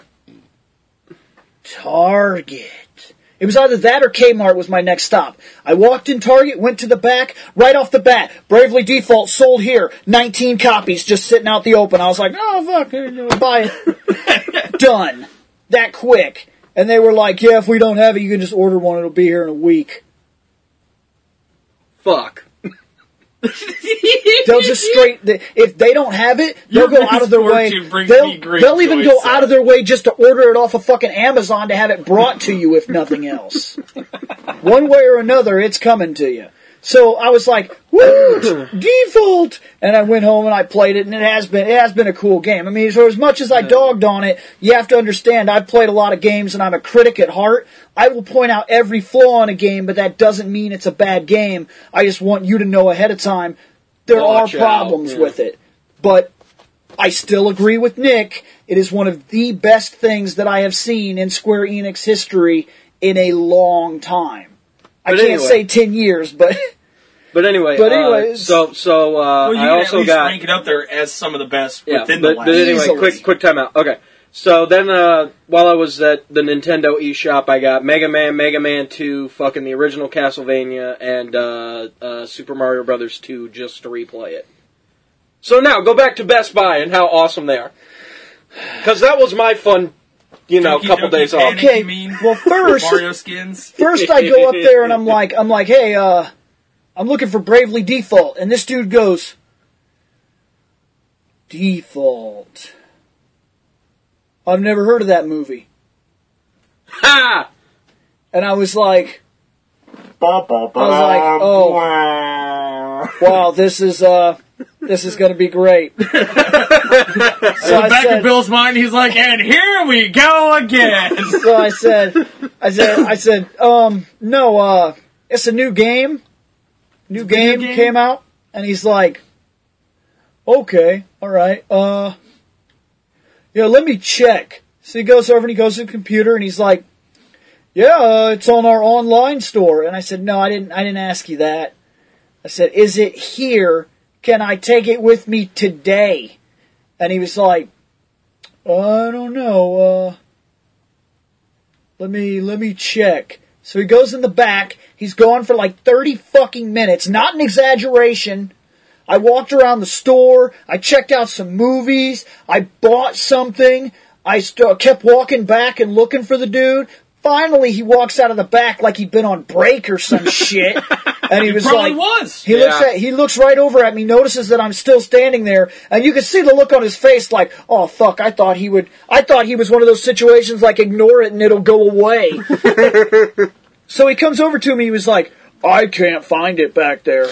Target. It was either that or Kmart was my next stop. I walked in Target, went to the back, right off the bat, Bravely Default sold here, nineteen copies just sitting out the open. I was like, oh, fuck, I'll buy it. Done. That quick. And they were like, yeah, if we don't have it, you can just order one. It'll be here in a week. Fuck. They'll just straight, if they don't have it, they'll Your go out of their way. misfortune brings They'll, me great they'll even joy, go sir. out of their way just to order it off of fucking Amazon to have it brought to you, if nothing else. One way or another, it's coming to you. So I was like, woo, Default! And I went home and I played it, and it has been it has been a cool game. I mean, so as much as I dogged on it, you have to understand I've played a lot of games and I'm a critic at heart. I will point out every flaw in a game, but that doesn't mean it's a bad game. I just want you to know ahead of time there Watch are out, problems yeah. with it. But I still agree with Nick. It is one of the best things that I have seen in Square Enix history in a long time. I But can't anyway. say ten years, but But anyway, But uh, anyways. so so uh, Well, you I can also at least got rank it up there as some of the best yeah. within But, the last. but anyway, Easily. quick quick timeout. Okay, so then uh, while I was at the Nintendo eShop, I got Mega Man, Mega Man two, fucking the original Castlevania, and uh, uh, Super Mario Brothers two just to replay it. So now go back to Best Buy and how awesome they are, because that was my fun, you know, Donkey couple Donkey days off. Panic, Okay, you mean? well, first- Mario skins. first I go up there and I'm like, I'm like, hey, uh, I'm looking for Bravely Default, and this dude goes, Default. I've never heard of that movie. Ha! And I was like, I was like, oh, wow, this is, uh, this is gonna be great. So So I back said, in Bill's mind, he's like, and here we go again. so I said, I said, I said, um, no, uh, it's a new game. New game, game? came out, and he's like, okay, all right, uh, yeah, let me check. So he goes over and he goes to the computer and he's like, yeah, uh, it's on our online store. And I said, no, I didn't, I didn't ask you that. I said, is it here? Can I take it with me today? And he was like, I don't know, uh, let me, let me check. So he goes in the back. He's gone for like thirty fucking minutes. Not an exaggeration. I walked around the store. I checked out some movies. I bought something. I st- kept walking back and looking for the dude. Finally, he walks out of the back like he'd been on break or some shit. And he, He was probably like, was. He Yeah. looks at, he looks right over at me, notices that I'm still standing there, and you can see the look on his face like, oh fuck, I thought he would, I thought he was one of those situations like ignore it and it'll go away. So he comes over to me, he was like, I can't find it back there.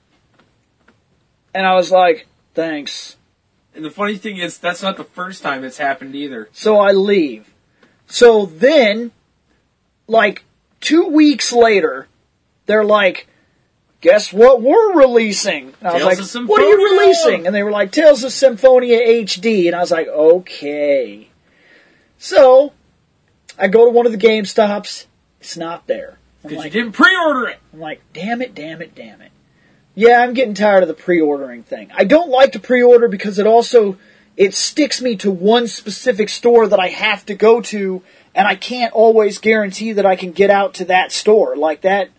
And I was like, thanks. And the funny thing is, that's not the first time it's happened either. So I leave. So then, like, two weeks later, they're like, guess what we're releasing? And I was Tales like, of what are you Symphonia! releasing? And they were like, Tales of Symphonia H D. And I was like, okay. So, I go to one of the GameStops. It's not there. I'm Because like, you didn't pre-order it. I'm like, damn it, damn it, damn it. Yeah, I'm getting tired of the pre-ordering thing. I don't like to pre-order because it also, it sticks me to one specific store that I have to go to, and I can't always guarantee that I can get out to that store. Like that,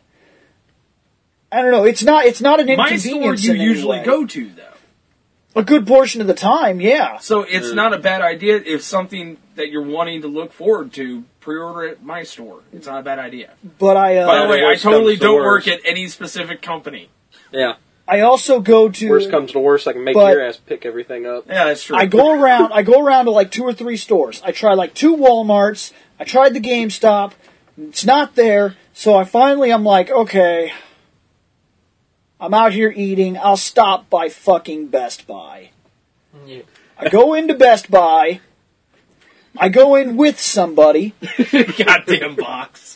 I don't know, it's not, it's not an My inconvenience store you in any usually way. go to, though. A good portion of the time, yeah. So it's not a bad idea if something that you're wanting to look forward to, pre-order at my store. It's not a bad idea. But I, uh, By the way, I worst totally comes to don't worst. work at any specific company. Yeah. I also go to, Worst comes to worst, I can make But- your ass pick everything up. Yeah, that's true. I go around. I go around to like two or three stores. I try like two Walmarts. I tried the GameStop. It's not there. So I finally, I'm like, okay, I'm out here eating. I'll stop by fucking Best Buy. Yeah. I go into Best Buy. I go in with somebody. Goddamn box.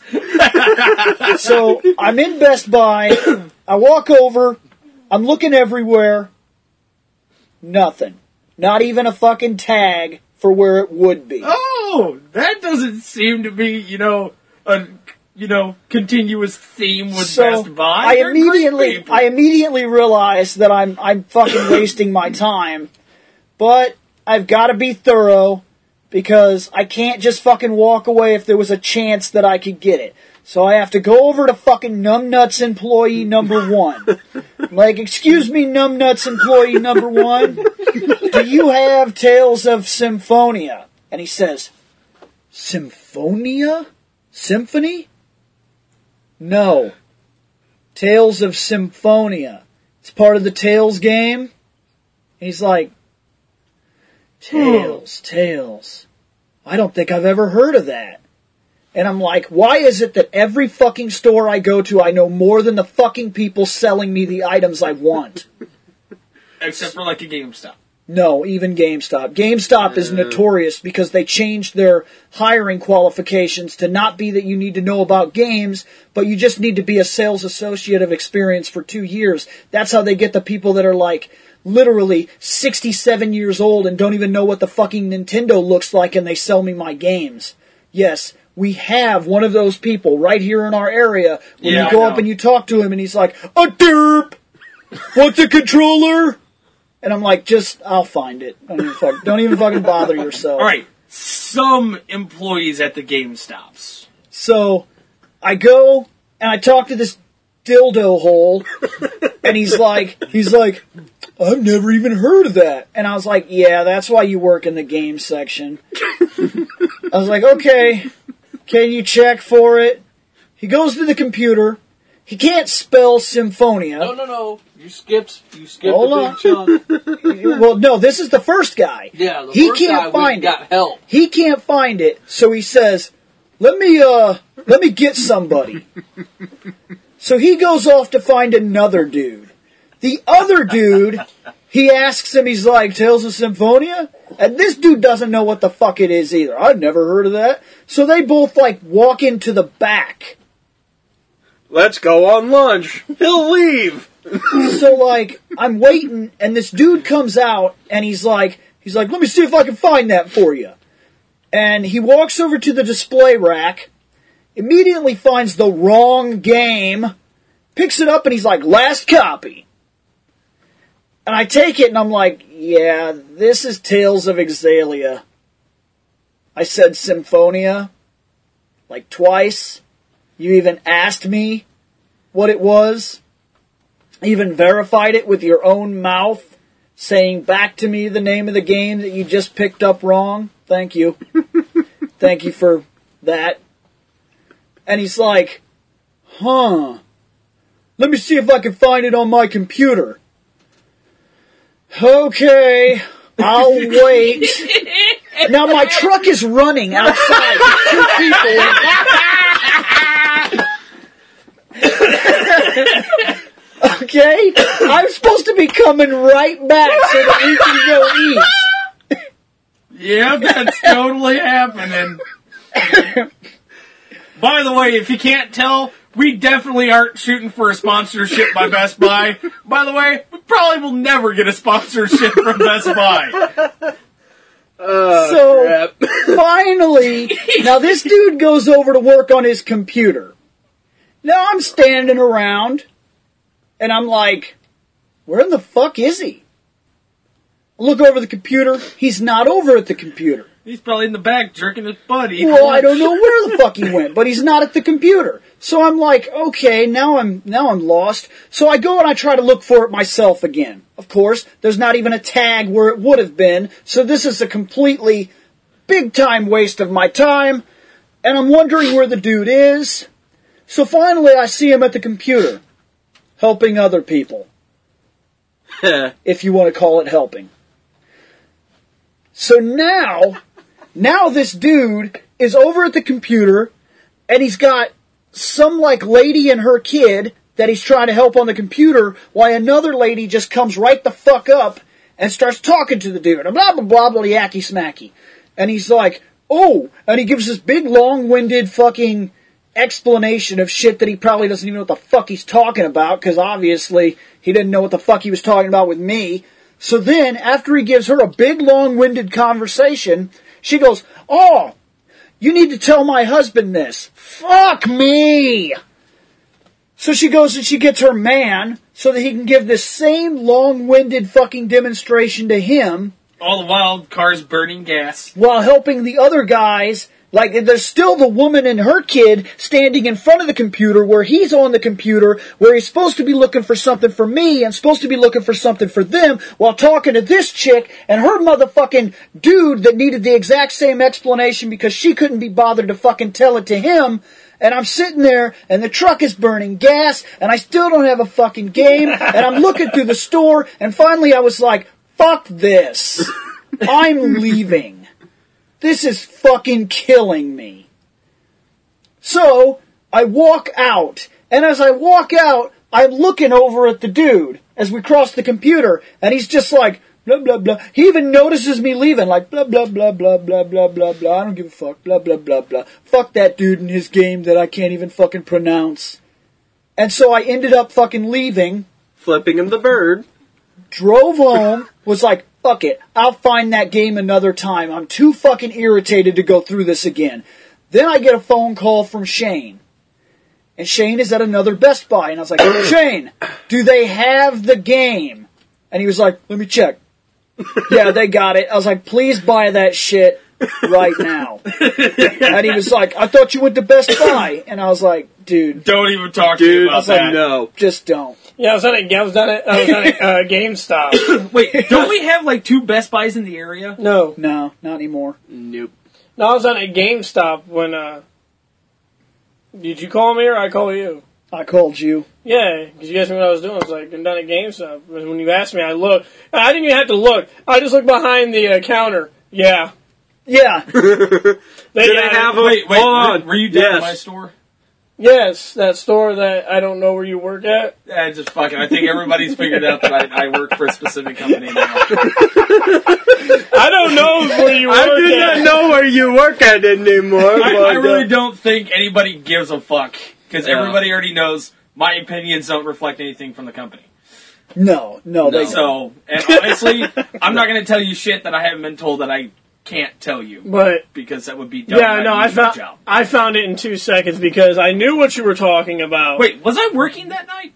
So I'm in Best Buy. I walk over. I'm looking everywhere. Nothing. Not even a fucking tag for where it would be. Oh, that doesn't seem to be, you know, a you know continuous theme with So Best Buy. I They're great immediately, people. I immediately realized that I'm, I'm fucking wasting my time. But I've got to be thorough because I can't just fucking walk away if there was a chance that I could get it. So I have to go over to fucking Numbnuts employee number one. Like, excuse me, Numbnuts employee number one, do you have Tales of Symphonia? And he says, Symphonia? Symphony? No. Tales of Symphonia. It's part of the Tales game. He's like, Tales, Tales. I don't think I've ever heard of that. And I'm like, why is it that every fucking store I go to, I know more than the fucking people selling me the items I want? Except for like a GameStop. No, even GameStop. GameStop is notorious because they changed their hiring qualifications to not be that you need to know about games, but you just need to be a sales associate of experience for two years. That's how they get the people that are like literally sixty-seven years old and don't even know what the fucking Nintendo looks like and they sell me my games. Yes, we have one of those people right here in our area. When Yeah, you go I up know. and you talk to him and he's like, a derp! What's a controller? And I'm like, just, I'll find it. Don't even, fuck, don't even fucking bother yourself. All right, some employees at the GameStops. So, I go, and I talk to this dildo hole, and he's like, he's like, I've never even heard of that. And I was like, yeah, that's why you work in the game section. I was like, okay, can you check for it? He goes to the computer. He can't spell Symphonia. No, no, no. You skipped. You skipped Hold a on. big chunk. Well, no, this is the first guy. Yeah, the he first can't guy went find and it. got help. He can't find it, so he says, "Let me, uh, let me get somebody." So he goes off to find another dude. The other dude, he asks him, he's like, "Tales of Symphonia?" And this dude doesn't know what the fuck it is either. I've never heard of that. So they both like walk into the back. Let's go on lunch. He'll leave. So like, I'm waiting, and this dude comes out, and he's like, he's like, let me see if I can find that for you. And he walks over to the display rack, immediately finds the wrong game, picks it up, and he's like, last copy. And I take it, and I'm like, yeah, this is Tales of Exalia. I said Symphonia, like twice. You even asked me what it was. Even verified it with your own mouth, saying back to me the name of the game that you just picked up wrong. Thank you. Thank you for that. And he's like, huh. Let me see if I can find it on my computer. Okay, I'll wait. Now my truck is running outside with two people. Okay? I'm supposed to be coming right back so that we can go eat. Yeah, that's totally happening. By the way, if you can't tell, we definitely aren't shooting for a sponsorship by Best Buy. By the way, we probably will never get a sponsorship from Best Buy. Uh, So, crap. finally, now this dude goes over to work on his computer. Now I'm standing around, and I'm like, where in the fuck is he? I look over the computer, he's not over at the computer. He's probably in the back jerking his buddy. Well, I don't know where the fuck he went, but he's not at the computer. So I'm like, okay, now I'm now I'm lost. So I go and I try to look for it myself again. Of course, there's not even a tag where it would have been, so this is a completely big time waste of my time, and I'm wondering where the dude is. So finally I see him at the computer, helping other people. If you want to call it helping. So now, now this dude is over at the computer, and he's got some, like, lady and her kid that he's trying to help on the computer, while another lady just comes right the fuck up and starts talking to the dude. And blah, blah, blah, blah, yacky smacky. And he's like, oh, and he gives this big, long-winded fucking explanation of shit that he probably doesn't even know what the fuck he's talking about, because obviously he didn't know what the fuck he was talking about with me. So then, after he gives her a big, long-winded conversation, she goes, oh, you need to tell my husband this. Fuck me! So she goes and she gets her man, so that he can give this same long-winded fucking demonstration to him. All the while, cars burning gas. While helping the other guys. Like, there's still the woman and her kid standing in front of the computer where he's on the computer, where he's supposed to be looking for something for me and supposed to be looking for something for them, while talking to this chick and her motherfucking dude that needed the exact same explanation because she couldn't be bothered to fucking tell it to him. And I'm sitting there, and the truck is burning gas, and I still don't have a fucking game, and I'm looking through the store, and finally I was like, fuck this. I'm leaving. This is fucking killing me. So, I walk out, and as I walk out, I'm looking over at the dude as we cross the computer, and he's just like, blah, blah, blah. He even notices me leaving, like, blah, blah, blah, blah, blah, blah, blah, blah. I don't give a fuck, blah, blah, blah, blah. Fuck that dude and his game that I can't even fucking pronounce. And so I ended up fucking leaving. Flipping him the bird. Drove home, was like, fuck it, I'll find that game another time. I'm too fucking irritated to go through this again. Then I get a phone call from Shane. And Shane is at another Best Buy. And I was like, Shane, do they have the game? And he was like, let me check. Yeah, they got it. I was like, please buy that shit right now. And he was like, I thought you went to Best Buy. And I was like, dude. Don't even talk Dude, to me I about was like, that. no. Just don't. Yeah, I was at a, I was at a, I was at a uh, GameStop. Wait, don't we have like two Best Buys in the area? No, No, not anymore. Nope. no, I was at a GameStop when. Uh, did you call me or I call you? I called you. Yeah, because you asked me what I was doing. I was like, I'm down at GameStop. When you asked me, I looked. I didn't even have to look. I just looked behind the uh, counter. Yeah. Yeah. They, Did I uh, have a... Wait, wait, Hold on. were, were you down Yes. at my store? Yes, that store that I don't know where you work at. Yeah, just fucking. I think everybody's figured out that I, I work for a specific company now. I don't know where you work I do at. not know where you work at anymore. I, but, I really uh, don't think anybody gives a fuck because No. everybody already knows my opinions don't reflect anything from the company. No, no, they So, and honestly, I'm not going to tell you shit that I haven't been told that I can't tell you But because that would be dumb. yeah, I'd no, I lose my found job. I found it in two seconds because I knew what you were talking about. Wait, was I working that night?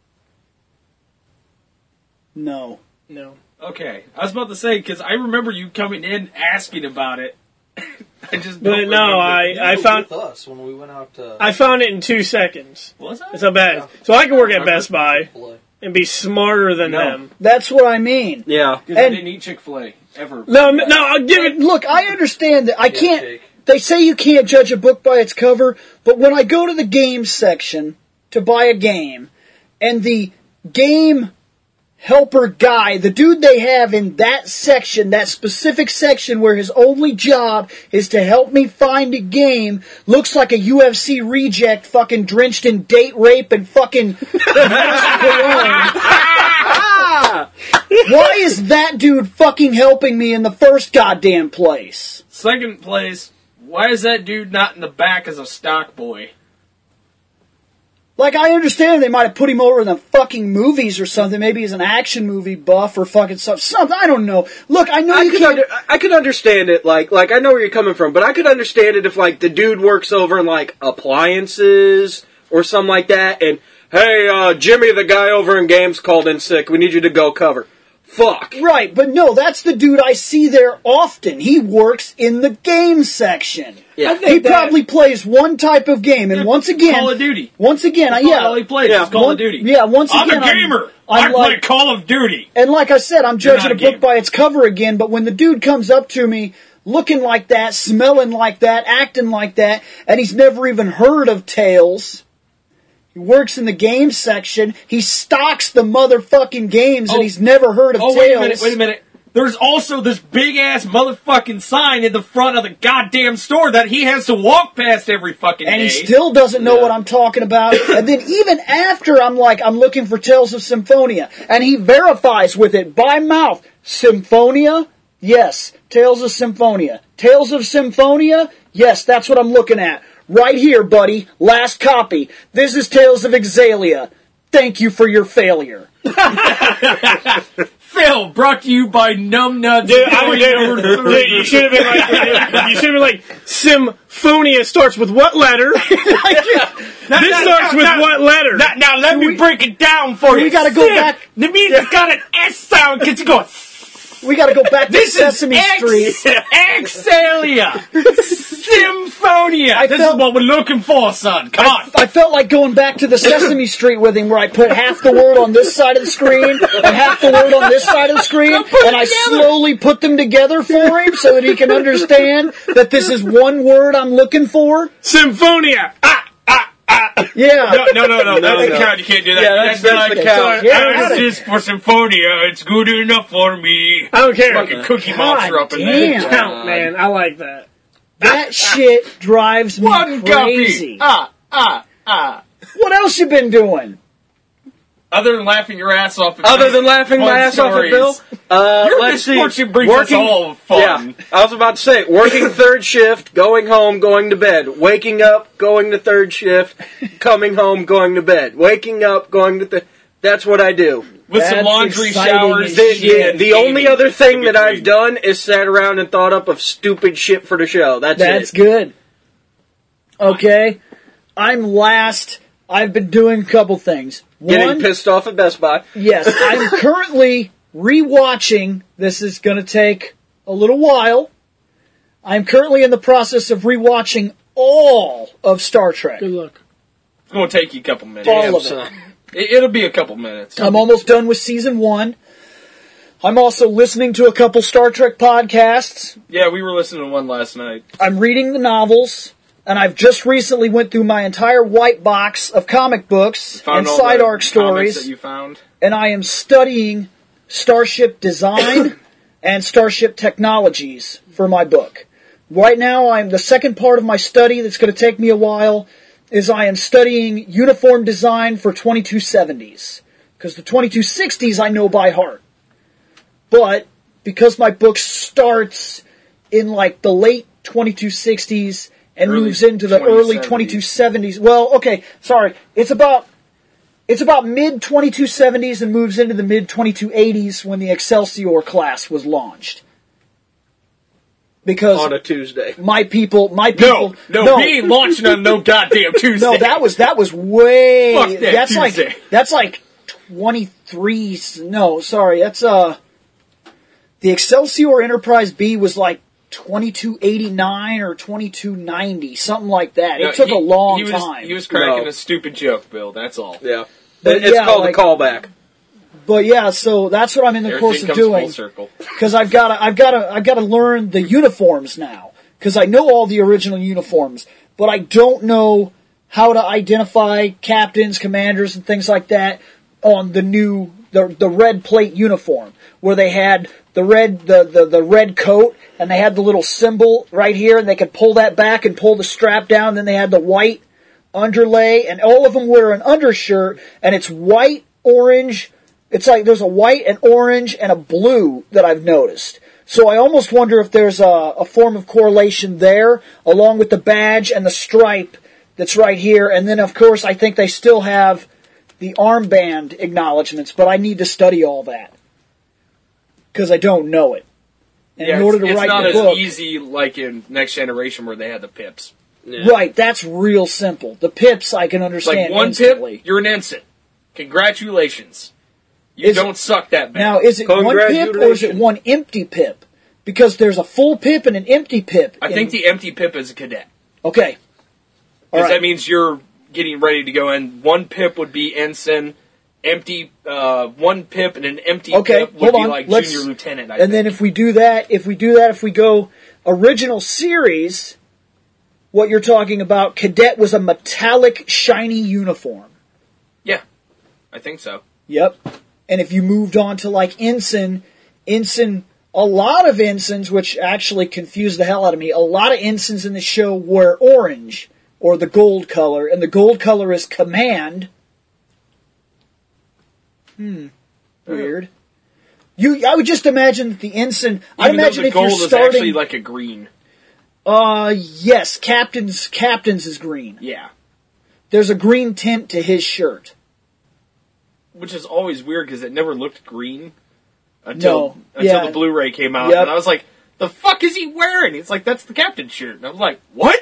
No. No. Okay, I was about to say because I remember you coming in asking about it. I just But don't no, remember. I, You I were found with us when we went out to I found it in two seconds. Was I? It's not bad. So I can work at Best Buy Chick-fil-A. and be smarter than No. them. That's what I mean. Yeah. Because I And- didn't eat Chick-fil-A ever. No, no, I'll give it. Look, I understand that I can't. Jake. They say you can't judge a book by its cover, but when I go to the games section to buy a game, and the game helper guy, the dude they have in that section, that specific section where his only job is to help me find a game, looks like a U F C reject fucking drenched in date rape and fucking Why is that dude fucking helping me in the first goddamn place? Second place, why is that dude not in the back as a stock boy? Like, I understand they might have put him over in the fucking movies or something. Maybe he's an action movie buff or fucking something. Something, I don't know. Look, I know I you could, can't... under, I could understand it, like, like I know where you're coming from, but I could understand it if, like, the dude works over in, like, appliances or something like that, and, hey, uh, Jimmy, the guy over in games called in sick, we need you to go cover. Fuck. Right, but no, that's the dude I see there often. He works in the game section. Yeah. I He think that- probably plays one type of game, and once again... Call of Duty. Once again, I, That's yeah... all he plays Yeah. is Call one- of Duty. Yeah, once I'm again... a gamer. I'm, I'm I play like, Call of Duty. And like I said, I'm You're judging not a a book gamer. by its cover again, but when the dude comes up to me looking like that, smelling like that, acting like that, and he's never even heard of Tales... He works in the games section. He stocks the motherfucking games, Oh. and he's never heard of Oh, Tales. wait a minute, wait a minute. There's also this big ass motherfucking sign in the front of the goddamn store that he has to walk past every fucking And day. he still doesn't know what I'm talking about. And then even after I'm like, I'm looking for Tales of Symphonia, and he verifies with it by mouth, Symphonia? Yes. Tales of Symphonia. Tales of Symphonia? Yes, that's what I'm looking at. Right here, buddy. Last copy. This is Tales of Exalia. Thank you for your failure. Phil, brought to you by Numbnuts. Dude, I would, dude, dude, you should have been like, you should have been like, Symphonia starts with what letter? This starts with what letter? Now, now let me break it down for you. we gotta go Sim, back- The music's got an S sound because you go, We gotta go back to this Sesame is Street. Ex- Exalia. Symphonia. I this felt- is what we're looking for, son. Come on. I felt like going back to the Sesame Street with him, where I put half the word on this side of the screen and half the word on this side of the screen, and I slowly put them together for him so that he can understand that this is one word I'm looking for. Symphonia. Ah, ah, ah. Yeah. No, no, no, no. That's no. the count. You can't do that. Yeah, that's- that's not the count. Yeah, I got it. exist for Symphonia. It's good enough for me. I don't care. Fucking Cookie God Monster up in damn. there. Count, man. I like that. That shit drives me One crazy. guppy. Ah, ah, ah. What else you been doing? Other than laughing your ass off. At Other these than laughing my fun ass off at stories. Bill, uh, Your let's see. misfortune brings us all fun. Yeah, I was about to say, working third shift, going home, going to bed, waking up, going to third shift, coming home, going to bed, waking up, going to th- that's what I do. With some That's laundry exciting showers. as The, the, shit. the only other thing in that I've between. done is sat around and thought up of stupid shit for the show. That's, That's it. good. Okay. I'm last. I've been doing a couple things. Getting One, pissed off at Best Buy. yes, I'm currently rewatching. This is going to take a little while. I'm currently in the process of rewatching all of Star Trek. Good luck. It's going to take you a couple minutes. All Damn, of it. son. It, it'll be a couple minutes. I'm almost done with season one. I'm also listening to a couple Star Trek podcasts. Yeah, we were listening to one last night. I'm reading the novels, and I've just recently went through my entire white box of comic books Found and all side the arc comics stories, that you found. and I am studying starship design and starship technologies for my book. Right now, I'm the second part of my study that's going to take me a while is I am studying uniform design for twenty-two seventies, because the twenty-two sixties I know by heart. But because my book starts in like the late twenty-two sixties and Early moves into the early twenty twenty-two seventies, well, okay, sorry, it's about it's about mid twenty-two seventies and moves into the mid twenty-two eighties when the Excelsior class was launched. Because On a Tuesday. my people, my No, people, no, we ain't launching on no goddamn Tuesday. no, that was that was way. Fuck that that's Tuesday. like that's like twenty-three. No, sorry, that's uh. The Excelsior Enterprise B was like twenty-two eighty-nine or twenty-two ninety, something like that. No, it took he- a long he was, time. He was cracking No. a stupid joke, Bill. That's all. Yeah. But It- it's yeah, called like- a callback. But yeah, so that's what I'm in the Everything course of comes doing. full circle. Because I've got to, I've got to, I've got to learn the uniforms now. Because I know all the original uniforms, but I don't know how to identify captains, commanders, and things like that on the new, the the red plate uniform, where they had the red, the, the, the red coat, and they had the little symbol right here, and they could pull that back and pull the strap down. Then they had the white underlay, and all of them wear an undershirt, and it's white, orange. It's like there's a white, an orange, and a blue that I've noticed. So I almost wonder if there's a, a form of correlation there, along with the badge and the stripe that's right here. And then, of course, I think they still have the armband acknowledgments, but I need to study all that because I don't know it. And Yeah, in order it's, to it's write not the as book, easy like in Next Generation where they had the pips. Yeah. right? That's real simple. The pips I can It's understand like one instantly. pip, you're an ensign. Congratulations. You Is it- don't suck that bad. Now, is it one pip or is it Congratulations. one empty pip? Because there's a full pip and an empty pip. I in- think the empty pip is a cadet. Okay. All Because right. that means you're getting ready to go in. One pip would be ensign. Empty, uh, one pip and an empty Okay, pip would hold be on. like Let's- junior lieutenant. I And then think. if we do that, if we do that, if we go original series, what you're talking about, cadet was a metallic, shiny uniform. yeah, I think so. Yep. And if you moved on to like ensign, ensign, a lot of ensigns, which actually confused the hell out of me, a lot of ensigns in the show were orange or the gold color, and the gold color is command. Hmm. Weird. You, I would just imagine that the ensign. I Even though imagine the if you're gold is starting. actually like a green. uh, yes, captain's captain's is green. Yeah. There's a green tint to his shirt. Which is always weird because it never looked green until No, until yeah. the Blu-ray came out, Yep. and I was like, "The fuck is he wearing?" It's like that's the captain's shirt, and I was like, "What?"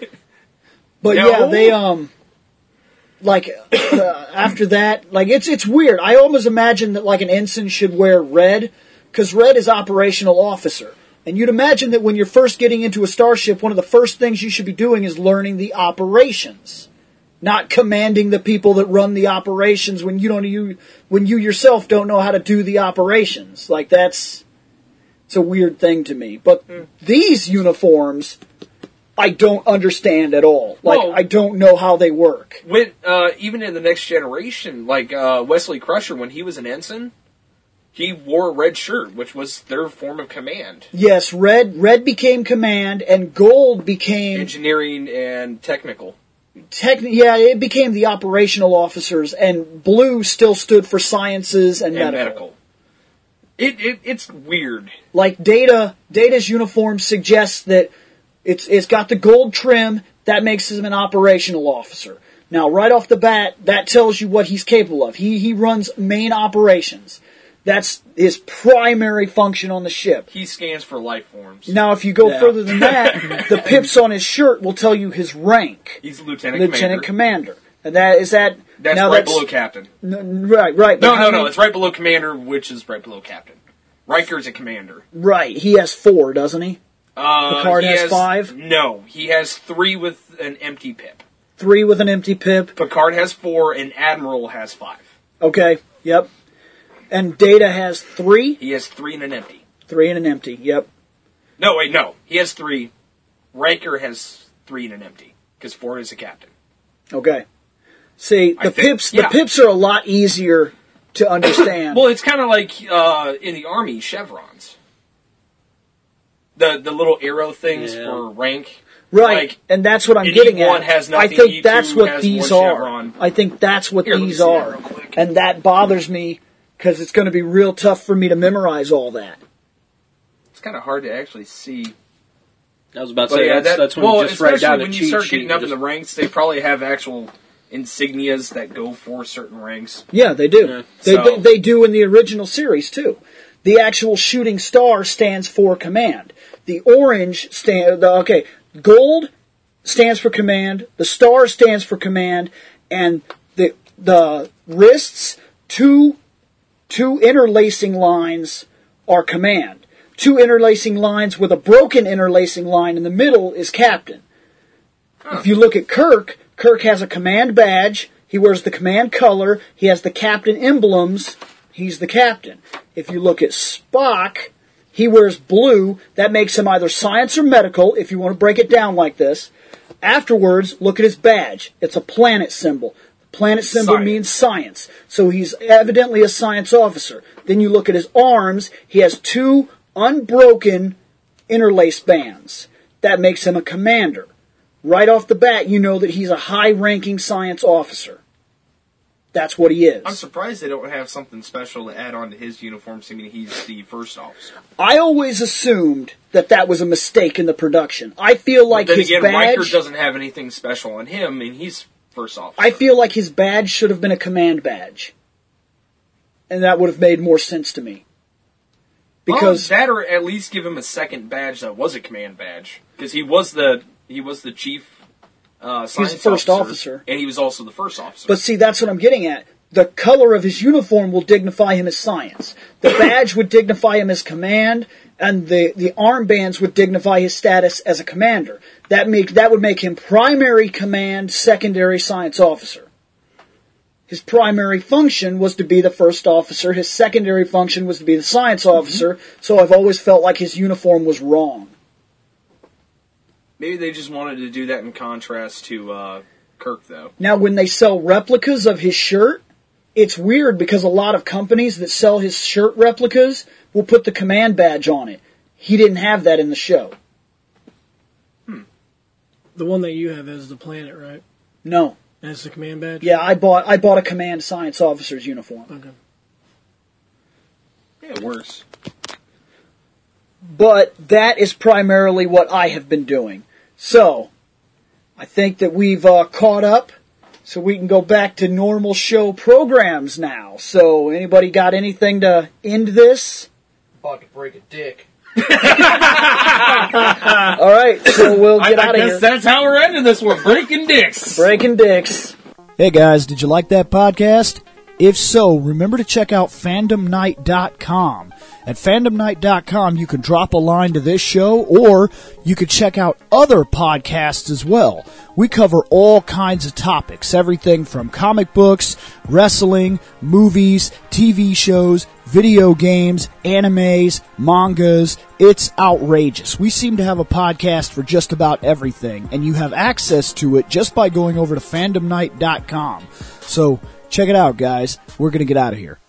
But No. yeah, they um, like uh, after that, like it's it's weird. I almost imagine that like an ensign should wear red, because red is operational officer, and you'd imagine that when you're first getting into a starship, one of the first things you should be doing is learning the operations, not commanding the people that run the operations when you don't you when you yourself don't know how to do the operations. Like that's it's a weird thing to me. But these uniforms, I don't understand at all. Like, Well- I don't know how they work. When uh, even in the Next Generation, like uh, Wesley Crusher, when he was an ensign, he wore a red shirt, which was their form of command, Yes, red red became command, and gold became engineering and technical. techni- Yeah, it became the operational officers, and blue still stood for sciences and, and medical. medical. It, it it's weird. Like Data, Data's uniform suggests that it's it's got the gold trim. That makes him an operational officer. Now, right off the bat, that tells you what he's capable of. He he runs main operations. That's his primary function on the ship. He scans for life forms. Now, if you go Yeah. further than that, the pips on his shirt will tell you his rank, He's lieutenant, lieutenant commander. commander. And that is that. That's now right that's, below captain. n- right, right. No, but how no, no. many- It's right below commander, which is right below captain. Riker's a commander. right. He has four, doesn't he? Uh, Picard he has five? No, he has three with an empty pip. Three with an empty pip. Picard has four, and Admiral has five. Okay. Yep. And Data has three. He has three and an empty. Three and an empty. Yep. No, wait, no. He has three. Riker has three and an empty, because Ford is a captain. Okay. See, I the think- pips. yeah. The pips are a lot easier to understand. Well, it's kind of like uh, in the Army, chevrons. The the little arrow things Yeah. for rank. right. like, and that's what I'm and getting E one at. has I nothing, think E two that's what has these one are. chevron. I think that's what Here, let me these see that are. real quick. And that bothers me because it's going to be real tough for me to memorize all that. It's kind of hard to actually see. I was about to But say, yeah, that's, that, that's when well, you just write especially down when a you cheat start sheet getting and up in just- the ranks, they probably have actual insignias that go for certain ranks. Yeah, they do. Yeah. They, So- they they do in the original series too. The actual shooting star stands for command. The orange stand. The, okay, gold stands for command. The star stands for command, and the the wrists two two interlacing lines are command. two interlacing lines with a broken interlacing line in the middle is captain. If you look at Kirk, Kirk has a command badge. He wears the command color. He has the captain emblems. He's the captain. If you look at Spock, he wears blue. That makes him either science or medical, if you want to break it down like this. Afterwards, look at his badge. It's a planet symbol. The planet symbol Science. means science. So he's evidently a science officer. Then you look at his arms. He has two unbroken interlace bands. That makes him a commander. Right off the bat, you know that he's a high-ranking science officer. That's what he is. I'm surprised they don't have something special to add on to his uniform, seeing he's the first officer. I always assumed that that was a mistake in the production. I feel like but then his again, badge... Riker doesn't have anything special on him, and he's first officer. I feel like his badge should have been a command badge. And that would have made more sense to me. Because... Well, that or at least give him a second badge that was a command badge. Because he was the he was the chief uh, science He's the first officer, officer. and he was also the first officer. But see, that's what I'm getting at. The color of his uniform will dignify him as science. The badge would dignify him as command, and the, the armbands would dignify his status as a commander. That make that would make him primary command, secondary science officer. His primary function was to be the first officer. His secondary function was to be the science officer. Mm-hmm. So I've always felt like his uniform was wrong. Maybe they just wanted to do that in contrast to uh, Kirk, though. Now, when they sell replicas of his shirt, it's weird because a lot of companies that sell his shirt replicas will put the command badge on it. He didn't have that in the show. Hmm. The one that you have is the planet, right? No. That's the command badge? Yeah, I bought I bought a command science officer's uniform. Okay. Yeah, it works. But that is primarily what I have been doing. So, I think that we've uh, caught up, so we can go back to normal show programs now. So, anybody got anything to end this? About to break a dick. All right, so we'll get I, I out of guess here. that's how we're ending this. We're breaking dicks. Breaking dicks. Hey guys, did you like that podcast? If so, remember to check out fandom night dot com. At fandom night dot com, you can drop a line to this show, or you could check out other podcasts as well. We cover all kinds of topics, everything from comic books, wrestling, movies, T V shows, video games, animes, mangas. It's outrageous. We seem to have a podcast for just about everything, and you have access to it just by going over to fandom night dot com. So, check it out, guys. We're going to get out of here.